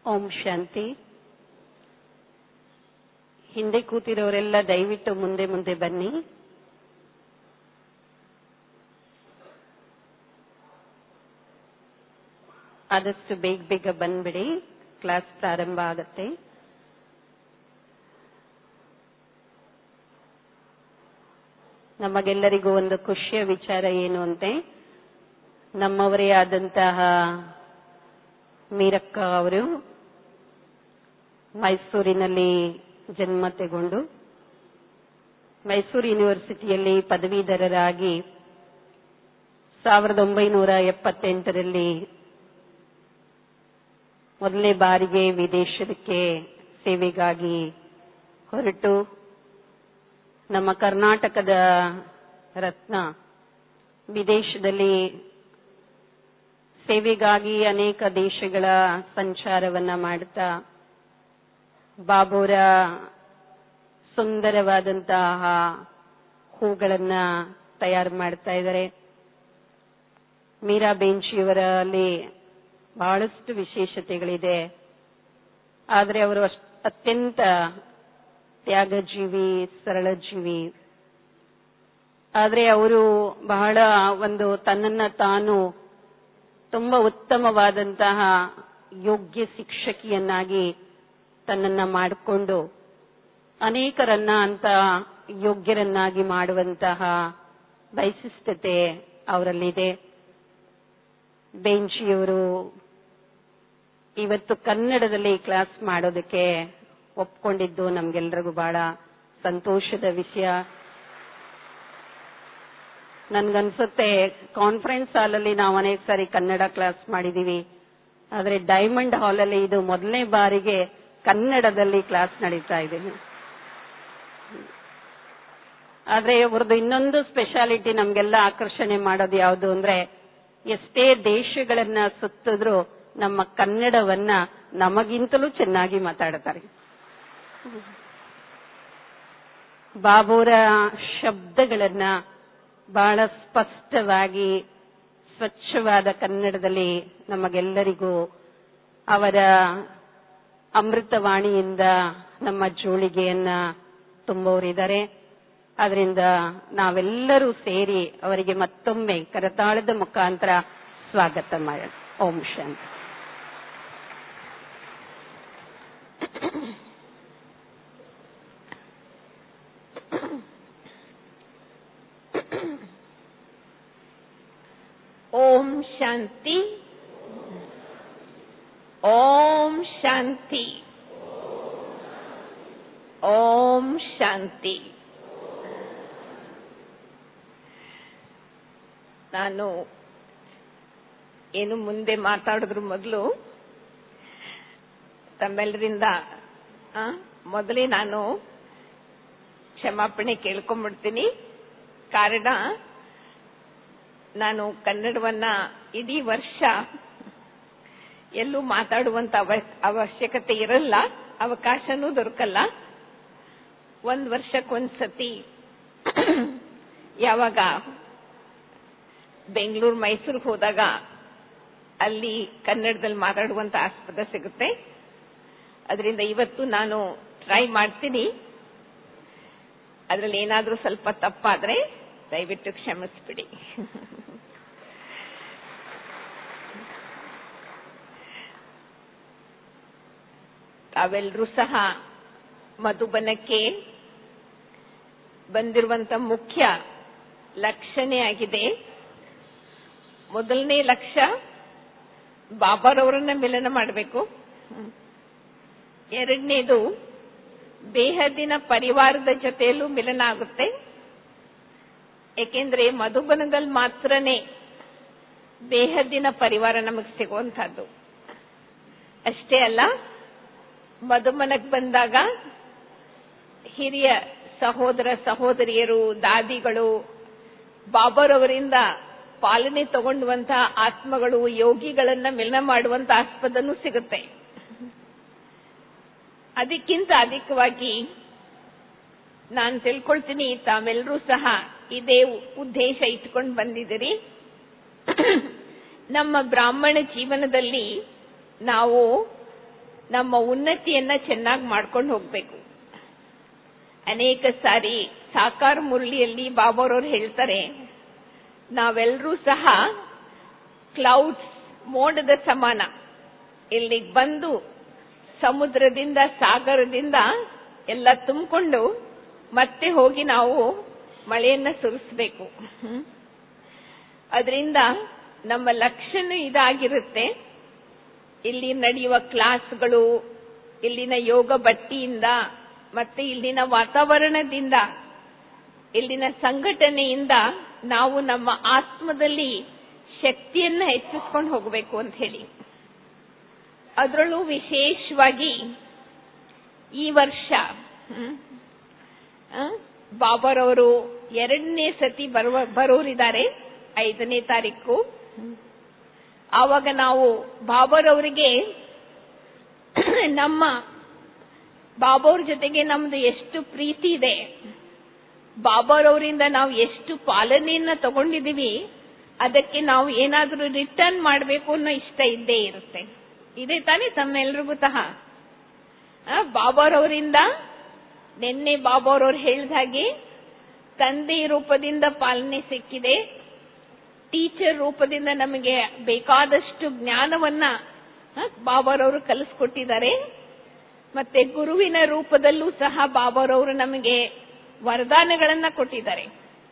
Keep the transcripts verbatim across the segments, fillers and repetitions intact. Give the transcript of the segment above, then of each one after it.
ಓಂ ಶಾಂತಿ. ಹಿಂದೆ ಕೂತಿರೋರೆಲ್ಲ ದಯವಿಟ್ಟು ಮುಂದೆ ಮುಂದೆ ಬನ್ನಿ. ಆದಷ್ಟು ಬೇಗ ಬೇಗ ಬಂದ್ಬಿಡಿ, ಕ್ಲಾಸ್ ಪ್ರಾರಂಭ ಆಗುತ್ತೆ. ನಮಗೆಲ್ಲರಿಗೂ ಒಂದು ಖುಷಿಯ ವಿಚಾರ ಏನು ಅಂತೆ, ನಮ್ಮವರೇ ಆದಂತಹ ಮೀರಕ್ಕ ಅವರು ಮೈಸೂರಿನಲ್ಲಿ ಜನ್ಮ ತಗೊಂಡು ಮೈಸೂರು ಯೂನಿವರ್ಸಿಟಿಯಲ್ಲಿ ಪದವೀಧರರಾಗಿ ಸಾವಿರದ ಒಂಬೈನೂರ ಎಪ್ಪತ್ತೆಂಟರಲ್ಲಿ ಮೊದಲನೇ ಬಾರಿಗೆ ವಿದೇಶಕ್ಕೆ ಸೇವೆಗಾಗಿ ಹೊರಟು ನಮ್ಮ ಕರ್ನಾಟಕದ ರತ್ನ ವಿದೇಶದಲ್ಲಿ ಸೇವೆಗಾಗಿ ಅನೇಕ ದೇಶಗಳ ಸಂಚಾರವನ್ನ ಮಾಡುತ್ತಾ ಬಾಬುರ ಸುಂದರವಾದಂತಹ ಹೂಗಳನ್ನ ತಯಾರು ಮಾಡ್ತಾ ಇದ್ದಾರೆ. ಮೀರಾ ಬೇಂಚಿಯವರಲ್ಲಿ ಬಹಳಷ್ಟು ವಿಶೇಷತೆಗಳಿದೆ, ಆದರೆ ಅವರು ಅತ್ಯಂತ ತ್ಯಾಗಜೀವಿ, ಸರಳ ಜೀವಿ. ಆದರೆ ಅವರು ಬಹಳ ಒಂದು ತನ್ನನ್ನ ತಾನು ತುಂಬಾ ಉತ್ತಮವಾದಂತಹ ಯೋಗ್ಯ ಶಿಕ್ಷಕಿಯನ್ನಾಗಿ ತನ್ನನ್ನ ಮಾಡಿಕೊಂಡು ಅನೇಕರನ್ನ ಅಂತ ಯೋಗ್ಯರನ್ನಾಗಿ ಮಾಡುವಂತಹ ವೈಶಿಷ್ಟ್ಯತೆ ಅವರಲ್ಲಿದೆ. ಬೇಂಚಿಯವರು ಇವತ್ತು ಕನ್ನಡದಲ್ಲಿ ಕ್ಲಾಸ್ ಮಾಡೋದಕ್ಕೆ ಒಪ್ಕೊಂಡಿದ್ದು ನಮ್ಗೆಲ್ರಿಗೂ ಬಹಳ ಸಂತೋಷದ ವಿಷಯ. ನನ್ಗನ್ಸುತ್ತೆ ಕಾನ್ಫರೆನ್ಸ್ ಹಾಲಲ್ಲಿ ನಾವು ಅನೇಕ ಸಾರಿ ಕನ್ನಡ ಕ್ಲಾಸ್ ಮಾಡಿದೀವಿ, ಆದರೆ ಡೈಮಂಡ್ ಹಾಲಲ್ಲಿ ಇದು ಮೊದಲನೇ ಬಾರಿಗೆ ಕನ್ನಡದಲ್ಲಿ ಕ್ಲಾಸ್ ನಡೀತಾ ಇದೆ. ಆದ್ರೆ ಅವ್ರದ್ದು ಇನ್ನೊಂದು ಸ್ಪೆಷಾಲಿಟಿ ನಮ್ಗೆಲ್ಲ ಆಕರ್ಷಣೆ ಮಾಡೋದು ಯಾವುದು ಅಂದ್ರೆ, ಎಷ್ಟೇ ದೇಶಗಳನ್ನ ಸುತ್ತಿದ್ರು ನಮ್ಮ ಕನ್ನಡವನ್ನ ನಮಗಿಂತಲೂ ಚೆನ್ನಾಗಿ ಮಾತಾಡ್ತಾರೆ. ಬಾಬುರ ಶಬ್ದಗಳನ್ನ ಬಹಳ ಸ್ಪಷ್ಟವಾಗಿ ಸ್ವಚ್ಛವಾದ ಕನ್ನಡದಲ್ಲಿ ನಮಗೆಲ್ಲರಿಗೂ ಅವರ ಅಮೃತವಾಣಿಯಿಂದ ನಮ್ಮ ಜೋಳಿಗೆಯನ್ನ ತುಂಬುವರಿದ್ದಾರೆ. ಅದರಿಂದ ನಾವೆಲ್ಲರೂ ಸೇರಿ ಅವರಿಗೆ ಮತ್ತೊಮ್ಮೆ ಕರತಾಳದ ಮುಖಾಂತರ ಸ್ವಾಗತ ಮಾಡೋಣ. ಓಂ ಶಾಂತಿ. ಓಂ ಶಾಂತಿ. ಓಂ ಶಾಂತಿ. ಓಂ ಶಾಂತಿ. ನಾನು ಏನು ಮುಂದೆ ಮಾತಾಡಿದ್ರು ಮೊದಲು ತಮ್ಮೆಲ್ಲರಿಂದ ಮೊದಲೇ ನಾನು ಕ್ಷಮಾಪಣೆ ಕೇಳ್ಕೊಂಡ್ಬಿಡ್ತೀನಿ. ಕಾರಣ, ನಾನು ಕನ್ನಡವನ್ನ ಇಡೀ ವರ್ಷ ಎಲ್ಲೂ ಮಾತಾಡುವಂತ ಅವಶ್ಯಕತೆ ಇರಲ್ಲ, ಅವಕಾಶನೂ ದೊರಕಲ್ಲ. ಒಂದ್ ವರ್ಷಕ್ಕೊಂದ್ಸತಿ ಯಾವಾಗ ಬೆಂಗಳೂರು ಮೈಸೂರಿಗೆ ಹೋದಾಗ ಅಲ್ಲಿ ಕನ್ನಡದಲ್ಲಿ ಮಾತಾಡುವಂತ ಆಸ್ಪದ ಸಿಗುತ್ತೆ. ಅದರಿಂದ ಇವತ್ತು ನಾನು ಟ್ರೈ ಮಾಡ್ತೀನಿ. ಅದರಲ್ಲಿ ಏನಾದ್ರೂ ಸ್ವಲ್ಪ ತಪ್ಪಾದ್ರೆ ದಯವಿಟ್ಟು ಕ್ಷಮಿಸ್ಬಿಡಿ. ತಾವೆಲ್ಲರೂ ಸಹ ಮಧುಬನಕ್ಕೆ ಬಂದಿರುವಂತ ಮುಖ್ಯ ಲಕ್ಷಣೆ ಆಗಿದೆ. ಮೊದಲನೇ ಲಕ್ಷ್ಯ ಬಾಬಾರವರನ್ನ ಮಿಲನ ಮಾಡಬೇಕು. ಎರಡನೇದು ದೇಹದಿನ ಪರಿವಾರದ ಜೊತೆಯಲ್ಲೂ ಮಿಲನ ಆಗುತ್ತೆ. ಏಕೆಂದ್ರೆ ಮಧುಬನದಲ್ಲಿ ಮಾತ್ರನೇ ದೇಹದಿನ ಪರಿವಾರ ನಮಗೆ ಸಿಗುವಂತಹದ್ದು. ಅಷ್ಟೇ ಅಲ್ಲ, ಮಧುಬನಕ್ಕೆ ಬಂದಾಗ ಹಿರಿಯ ಸಹೋದರ ಸಹೋದರಿಯರು, ದಾದಿಗಳು, ಬಾಬಾರವರಿಂದ ಪಾಲನೆ ತಗೊಂಡುವಂತಹ ಆತ್ಮಗಳು, ಯೋಗಿಗಳನ್ನ ಮಿಲನ ಮಾಡುವಂತ ಆಸ್ಪದನೂ ಸಿಗುತ್ತೆ. ಅದಕ್ಕಿಂತ ಅಧಿಕವಾಗಿ ನಾನು ತಿಳ್ಕೊಳ್ತೀನಿ, ತಾವೆಲ್ಲರೂ ಸಹ ಇದೇ ಉದ್ದೇಶ ಇಟ್ಕೊಂಡು ಬಂದಿದ್ದೀರಿ. ನಮ್ಮ ಬ್ರಾಹ್ಮಣ ಜೀವನದಲ್ಲಿ ನಾವು ನಮ್ಮ ಉನ್ನತಿಯನ್ನ ಚೆನ್ನಾಗಿ ಮಾಡ್ಕೊಂಡು ಹೋಗ್ಬೇಕು. ಅನೇಕ ಸಾರಿ ಸಾಕಾರ ಮುರಳಿಯಲ್ಲಿ ಬಾಬಾರವರು ಹೇಳ್ತಾರೆ, ನಾವೆಲ್ಲರೂ ಸಹ ಕ್ಲೌಡ್ಸ್, ಮೋಡದ ಸಮಾನ. ಇಲ್ಲಿಗೆ ಬಂದು ಸಮುದ್ರದಿಂದ ಸಾಗರದಿಂದ ಎಲ್ಲ ತುಂಬಿಕೊಂಡು ಮತ್ತೆ ಹೋಗಿ ನಾವು ಮಳೆಯನ್ನ ಸುರಿಸಬೇಕು. ಅದರಿಂದ ನಮ್ಮ ಲಕ್ಷ್ಯನೂ ಇದಾಗಿರುತ್ತೆ. ಇಲ್ಲಿ ನಡೆಯುವ ಕ್ಲಾಸ್ಗಳು, ಇಲ್ಲಿನ ಯೋಗ ಬಟ್ಟಿಯಿಂದ, ಮತ್ತೆ ಇಲ್ಲಿನ ವಾತಾವರಣದಿಂದ, ಇಲ್ಲಿನ ಸಂಘಟನೆಯಿಂದ ನಾವು ನಮ್ಮ ಆತ್ಮದಲ್ಲಿ ಶಕ್ತಿಯನ್ನ ಹೆಚ್ಚಿಸ್ಕೊಂಡು ಹೋಗಬೇಕು ಅಂತ ಹೇಳಿ. ಅದರಲ್ಲೂ ವಿಶೇಷವಾಗಿ ಈ ವರ್ಷ ಬಾಬಾರವರು ಎರಡನೇ ಸತಿ ಬರುವ ಬರೋರಿದ್ದಾರೆ, ಐದನೇ ತಾರೀಕು. ಆವಾಗ ನಾವು ಬಾಬಾರವರಿಗೆ ನಮ್ಮ ಬಾಬಾವ್ರ ಜೊತೆಗೆ ನಮ್ದು ಎಷ್ಟು ಪ್ರೀತಿ ಇದೆ, ಬಾಬಾರವರಿಂದ ನಾವು ಎಷ್ಟು ಪಾಲನೆಯನ್ನ ತಗೊಂಡಿದೀವಿ, ಅದಕ್ಕೆ ನಾವು ಏನಾದರೂ ರಿಟರ್ನ್ ಮಾಡಬೇಕು ಅನ್ನೋ ಇಷ್ಟ ಇದ್ದೇ ಇರುತ್ತೆ. ಇದೇ ತಾನೇ ತಮ್ಮೆಲ್ರಿಗೂ ಸಹ. ಬಾಬಾರವರಿಂದ ನಿನ್ನೆ ಬಾಬಾರವ್ರು ಹೇಳಿದ ಹಾಗೆ ತಂದೆ ರೂಪದಿಂದ ಪಾಲನೆ ಸಿಕ್ಕಿದೆ, ಟೀಚರ್ ರೂಪದಿಂದ ನಮಗೆ ಬೇಕಾದಷ್ಟು ಜ್ಞಾನವನ್ನ ಬಾಬಾರವರು ಕಲಿಸ್ಕೊಟ್ಟಿದ್ದಾರೆ, ಮತ್ತೆ ಗುರುವಿನ ರೂಪದಲ್ಲೂ ಸಹ ಬಾಬಾರವರು ನಮಗೆ ವರದಾನಗಳನ್ನ ಕೊಟ್ಟಿದ್ದಾರೆ,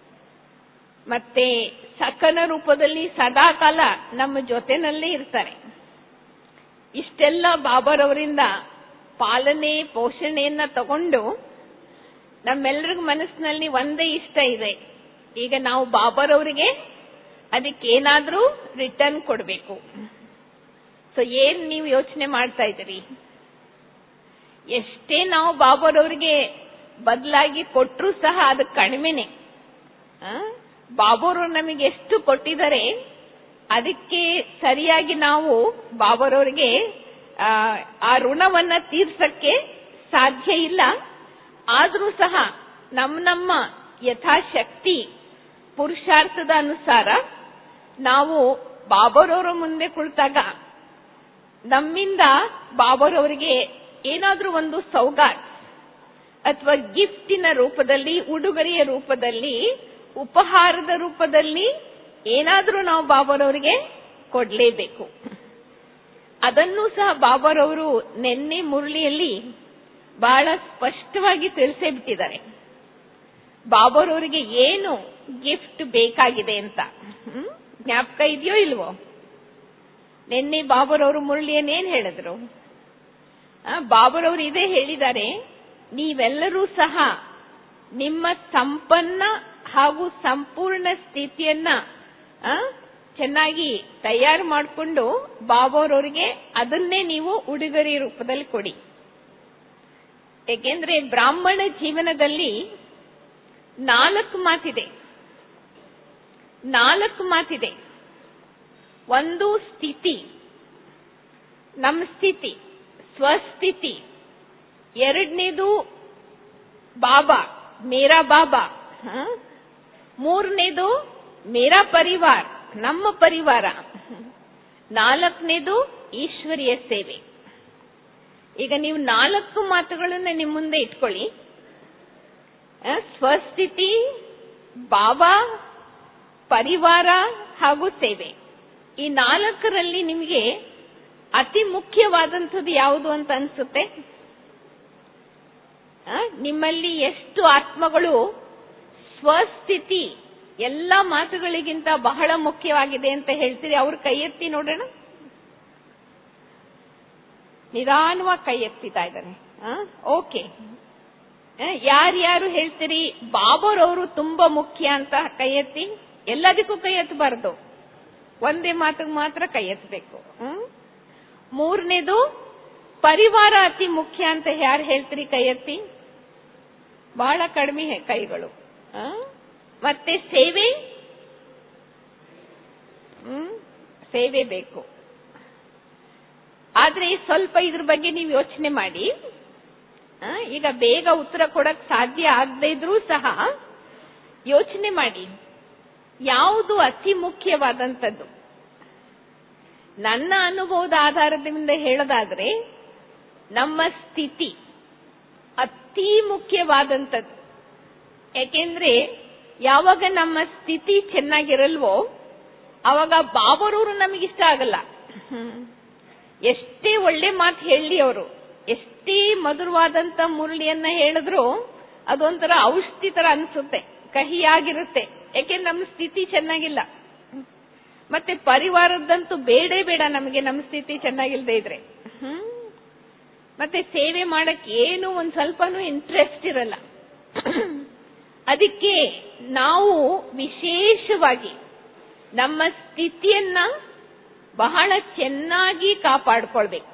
ಮತ್ತೆ ಸಖನ ರೂಪದಲ್ಲಿ ಸದಾಕಾಲ ನಮ್ಮ ಜೊತೆನಲ್ಲೇ ಇರ್ತಾರೆ. ಇಷ್ಟೆಲ್ಲ ಬಾಬಾರವರಿಂದ ಪಾಲನೆ ಪೋಷಣೆಯನ್ನ ತಗೊಂಡು ನಮ್ಮೆಲ್ಲರಿಗೂ ಮನಸ್ಸಿನಲ್ಲಿ ಒಂದೇ ಇಷ್ಟ ಇದೆ, ಈಗ ನಾವು ಬಾಬಾರವರಿಗೆ ಅದಕ್ಕೇನಾದ್ರೂ ರಿಟರ್ನ್ ಕೊಡಬೇಕು. ಸೊ ಏನ್ ನೀವು ಯೋಚನೆ ಮಾಡ್ತಾ ಇದ್ದೀರಿ? ಎಷ್ಟೇ ನಾವು ಬಾಬಾರವರಿಗೆ ಬದಲಾಗಿ ಕೊಟ್ಟರೂ ಸಹ ಅದು ಕಡಿಮೆನೆ. ಬಾಬಾರವರು ನಮಗೆ ಎಷ್ಟು ಕೊಟ್ಟಿದ್ದಾರೆ ಅದಕ್ಕೆ ಸರಿಯಾಗಿ ನಾವು ಬಾಬಾರವರಿಗೆ ಆ ಋಣವನ್ನ ತೀರ್ಸಕ್ಕೆ ಸಾಧ್ಯ ಇಲ್ಲ. ಆದ್ರೂ ಸಹ ನಮ್ಮ ನಮ್ಮ ಯಥಾಶಕ್ತಿ ಪುರುಷಾರ್ಥದ ಅನುಸಾರ ನಾವು ಬಾಬಾರವರ ಮುಂದೆ ಕುಳಿತಾಗ ನಮ್ಮಿಂದ ಬಾಬಾರವರಿಗೆ ಏನಾದ್ರೂ ಒಂದು ಸೌಗಾತ್ ಅಥವಾ ಗಿಫ್ಟಿನ ರೂಪದಲ್ಲಿ, ಉಡುಗೊರೆಯ ರೂಪದಲ್ಲಿ, ಉಪಹಾರದ ರೂಪದಲ್ಲಿ ಏನಾದ್ರೂ ನಾವು ಬಾಬಾರವರಿಗೆ ಕೊಡ್ಲೇಬೇಕು. ಅದನ್ನೂ ಸಹ ಬಾಬಾರವರು ನಿನ್ನೆ ಮುರಳಿಯಲ್ಲಿ ಬಹಳ ಸ್ಪಷ್ಟವಾಗಿ ತಿಳಿಸೇ ಬಿಟ್ಟಿದ್ದಾರೆ. ಬಾಬಾರವರಿಗೆ ಏನು ಗಿಫ್ಟ್ ಬೇಕಾಗಿದೆ ಅಂತ ಜ್ಞಾಪಕ ಇದೆಯೋ ಇಲ್ವೋ? ನಿನ್ನೆ ಬಾಬಾರವರು ಮುರಳಿಯನ್ನೇನ್ ಹೇಳಿದ್ರು? ಬಾಬಾರವರು ಇದೇ ಹೇಳಿದ್ದಾರೆ, ನೀವೆಲ್ಲರೂ ಸಹ ನಿಮ್ಮ ಸಂಪನ್ನ ಹಾಗೂ ಸಂಪೂರ್ಣ ಸ್ಥಿತಿಯನ್ನ ಚೆನ್ನಾಗಿ ತಯಾರು ಮಾಡಿಕೊಂಡು ಬಾಬಾರವರಿಗೆ ಅದನ್ನೇ ನೀವು ಉಡುಗೊರೆ ರೂಪದಲ್ಲಿ ಕೊಡಿ. ಏಕೆಂದ್ರೆ ಬ್ರಾಹ್ಮಣ ಜೀವನದಲ್ಲಿ ನಾಲ್ಕು ಮಾತಿದೆ ನಾಲ್ಕು ಮಾತಿದೆ ಒಂದು ಸ್ಥಿತಿ, ನಮ್ಮ ಸ್ಥಿತಿ, ಸ್ವಸ್ಥಿತಿ. ಎರಡನೇದು ಬಾಬಾ, ಮೇರಾ ಬಾಬಾ. ಮೂರನೇದು ಮೇರಾ ಪರಿವಾರ, ನಮ್ಮ ಪರಿವಾರ. ನಾಲ್ಕನೇದು ಈಶ್ವರಿಯ ಸೇವೆ. ಈಗ ನೀವು ನಾಲ್ಕು ಮಾತುಗಳನ್ನ ನಿಮ್ಮ ಮುಂದೆ ಇಟ್ಕೊಳ್ಳಿ. ಸ್ವಸ್ಥಿತಿ, ಬಾಬಾ, ಪರಿವಾರ ಹಾಗೂ ಸೇವೆ. ಈ ನಾಲ್ಕರಲ್ಲಿ ನಿಮಗೆ ಅತಿ ಮುಖ್ಯವಾದಂಥದ್ದು ಯಾವುದು ಅಂತ ಅನ್ಸುತ್ತೆ? ನಿಮ್ಮಲ್ಲಿ ಎಷ್ಟು ಆತ್ಮಗಳು ಸ್ವಸ್ಥಿತಿ ಎಲ್ಲ ಮಾತುಗಳಿಗಿಂತ ಬಹಳ ಮುಖ್ಯವಾಗಿದೆ ಅಂತ ಹೇಳ್ತೀರಿ? ಅವ್ರ ಕೈ ಎತ್ತಿ ನೋಡೋಣ. ನಿಧಾನವಾಗಿ ಕೈ ಎತ್ತಿತಾ ಇದ್ದಾರೆ. ಓಕೆ, ಯಾರ್ಯಾರು ಹೇಳ್ತೀರಿ ಬಾಬಾರವರು ತುಂಬಾ ಮುಖ್ಯ ಅಂತ ಕೈ ಎತ್ತಿ? ಎಲ್ಲದಕ್ಕೂ ಕೈ ಎತ್ತಬಾರ್ದು, ಒಂದೇ ಮಾತಿಗೆ ಮಾತ್ರ ಕೈ ಎತ್ತಬೇಕು. ಮೂರನೇದು ಪರಿವಾರ ಅತಿ ಮುಖ್ಯ ಅಂತ ಯಾರು ಹೇಳ್ತೀರಿ? ಕೈ ಎತ್ತಿ. ಬಹಳ ಕಡಿಮೆ ಕೈಗಳು. ಮತ್ತೆ ಸೇವೆ, ಹ್ಮ್ ಸೇವೆ ಬೇಕು. ಆದ್ರೆ ಸ್ವಲ್ಪ ಇದ್ರ ಬಗ್ಗೆ ನೀವು ಯೋಚನೆ ಮಾಡಿ. ಈಗ ಬೇಗ ಉತ್ತರ ಕೊಡಕ್ ಸಾಧ್ಯ ಆಗದೇ ಇದ್ರೂ ಸಹ ಯೋಚನೆ ಮಾಡಿ, ಯಾವುದು ಅತಿ ಮುಖ್ಯವಾದಂಥದ್ದು? ನನ್ನ ಅನುಭವದ ಆಧಾರದ ಮೇಲೆ ಹೇಳೋದಾದ್ರೆ ನಮ್ಮ ಸ್ಥಿತಿ ಅತಿ ಮುಖ್ಯವಾದಂಥದ್ದು. ಯಾಕೆಂದ್ರೆ ಯಾವಾಗ ನಮ್ಮ ಸ್ಥಿತಿ ಚೆನ್ನಾಗಿರಲ್ವೋ ಅವಾಗ ಬಾಬರವರು ನಮಗಿಷ್ಟ ಆಗಲ್ಲ. ಎಷ್ಟೇ ಒಳ್ಳೆ ಮಾತು ಹೇಳಿ ಅವರು, ಎಷ್ಟೇ ಮಧುರವಾದಂತ ಮುರಳಿಯನ್ನ ಹೇಳಿದ್ರು ಅದೊಂಥರ ಔಷಧಿ ತರ ಅನ್ಸುತ್ತೆ, ಕಹಿಯಾಗಿರುತ್ತೆ. ಯಾಕೆಂದ್ರೆ ನಮ್ಮ ಸ್ಥಿತಿ ಚೆನ್ನಾಗಿಲ್ಲ. ಮತ್ತೆ ಪರಿವಾರದಂತೂ ಬೇಡೇ ಬೇಡ ನಮಗೆ, ನಮ್ಮ ಸ್ಥಿತಿ ಚೆನ್ನಾಗಿಲ್ದೇ ಇದ್ರೆ. ಹ್ಮ್ ಮತ್ತೆ ಸೇವೆ ಮಾಡಕ್ ಏನು ಒಂದ್ ಸ್ವಲ್ಪನೂ ಇಂಟ್ರೆಸ್ಟ್ ಇರಲ್ಲ. ಅದಕ್ಕೆ ನಾವು ವಿಶೇಷವಾಗಿ ನಮ್ಮ ಸ್ಥಿತಿಯನ್ನ ಬಹಳ ಚೆನ್ನಾಗಿ ಕಾಪಾಡಿಕೊಳ್ಬೇಕು.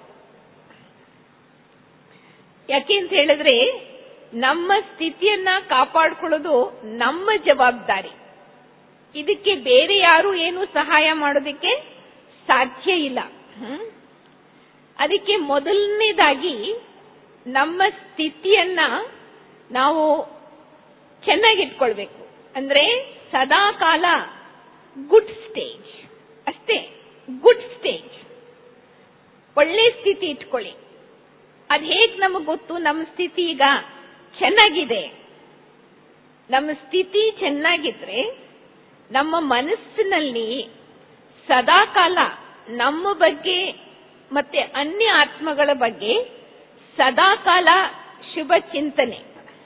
ಯಾಕೆಂತ ಹೇಳಿದ್ರೆ ನಮ್ಮ ಸ್ಥಿತಿಯನ್ನ ಕಾಪಾಡಿಕೊಳ್ಳೋದು ನಮ್ಮ ಜವಾಬ್ದಾರಿ. ಇದಕ್ಕೆ ಬೇರೆ ಯಾರು ಏನು ಸಹಾಯ ಮಾಡೋದಕ್ಕೆ ಸಾಧ್ಯ ಇಲ್ಲ. ಅದಕ್ಕೆ ಮೊದಲನೇದಾಗಿ ನಮ್ಮ ಸ್ಥಿತಿಯನ್ನ ನಾವು ಚೆನ್ನಾಗಿಟ್ಕೊಳ್ಬೇಕು. ಅಂದ್ರೆ ಸದಾ ಕಾಲ ಗುಡ್ ಸ್ಟೇಜ್, ಅಷ್ಟೇ, ಗುಡ್ ಸ್ಟೇಜ್, ಒಳ್ಳೆ ಸ್ಥಿತಿ ಇಟ್ಕೊಳ್ಳಿ. ಅದ್ ಹೇಗ್ ನಮಗ್ ಗೊತ್ತು ನಮ್ಮ ಸ್ಥಿತಿ ಈಗ ಚೆನ್ನಾಗಿದೆ? ನಮ್ಮ ಸ್ಥಿತಿ ಚೆನ್ನಾಗಿದ್ರೆ ನಮ್ಮ ಮನಸ್ಸಿನಲ್ಲಿ ಸದಾಕಾಲ ನಮ್ಮ ಬಗ್ಗೆ ಮತ್ತೆ ಅನ್ಯ ಆತ್ಮಗಳ ಬಗ್ಗೆ ಸದಾಕಾಲ ಶುಭ ಚಿಂತನೆ,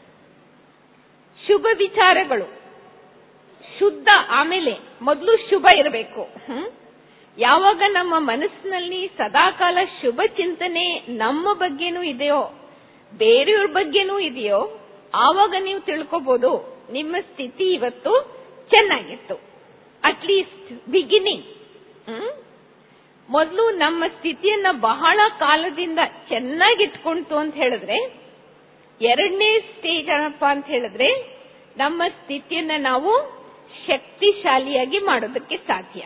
ಶುಭ ವಿಚಾರಗಳು, ಶುದ್ಧ. ಆಮೇಲೆ ಮೊದಲು ಶುಭ ಇರಬೇಕು. ಯಾವಾಗ ನಮ್ಮ ಮನಸ್ಸಿನಲ್ಲಿ ಸದಾಕಾಲ ಶುಭ ಚಿಂತನೆ ನಮ್ಮ ಬಗ್ಗೆನೂ ಇದೆಯೋ ಬೇರೆಯವ್ರ ಬಗ್ಗೆನೂ ಇದೆಯೋ ಆವಾಗ ನೀವು ತಿಳ್ಕೋಬಹುದು ನಿಮ್ಮ ಸ್ಥಿತಿ ಇವತ್ತು ಚೆನ್ನಾಗಿತ್ತು. At least beginning. ಮೊದಲು ನಮ್ಮ ಸ್ಥಿತಿಯನ್ನ ಬಹಳ ಕಾಲದಿಂದ ಚೆನ್ನಾಗಿಟ್ಕೊಂತು ಅಂತ ಹೇಳಿದ್ರೆ, ಎರಡನೇ ಸ್ಟೇಜ್ ಏನಪ್ಪ ಅಂತ ಹೇಳಿದ್ರೆ ನಮ್ಮ ಸ್ಥಿತಿಯನ್ನ ನಾವು ಶಕ್ತಿಶಾಲಿಯಾಗಿ ಮಾಡೋದಕ್ಕೆ ಸಾಧ್ಯ.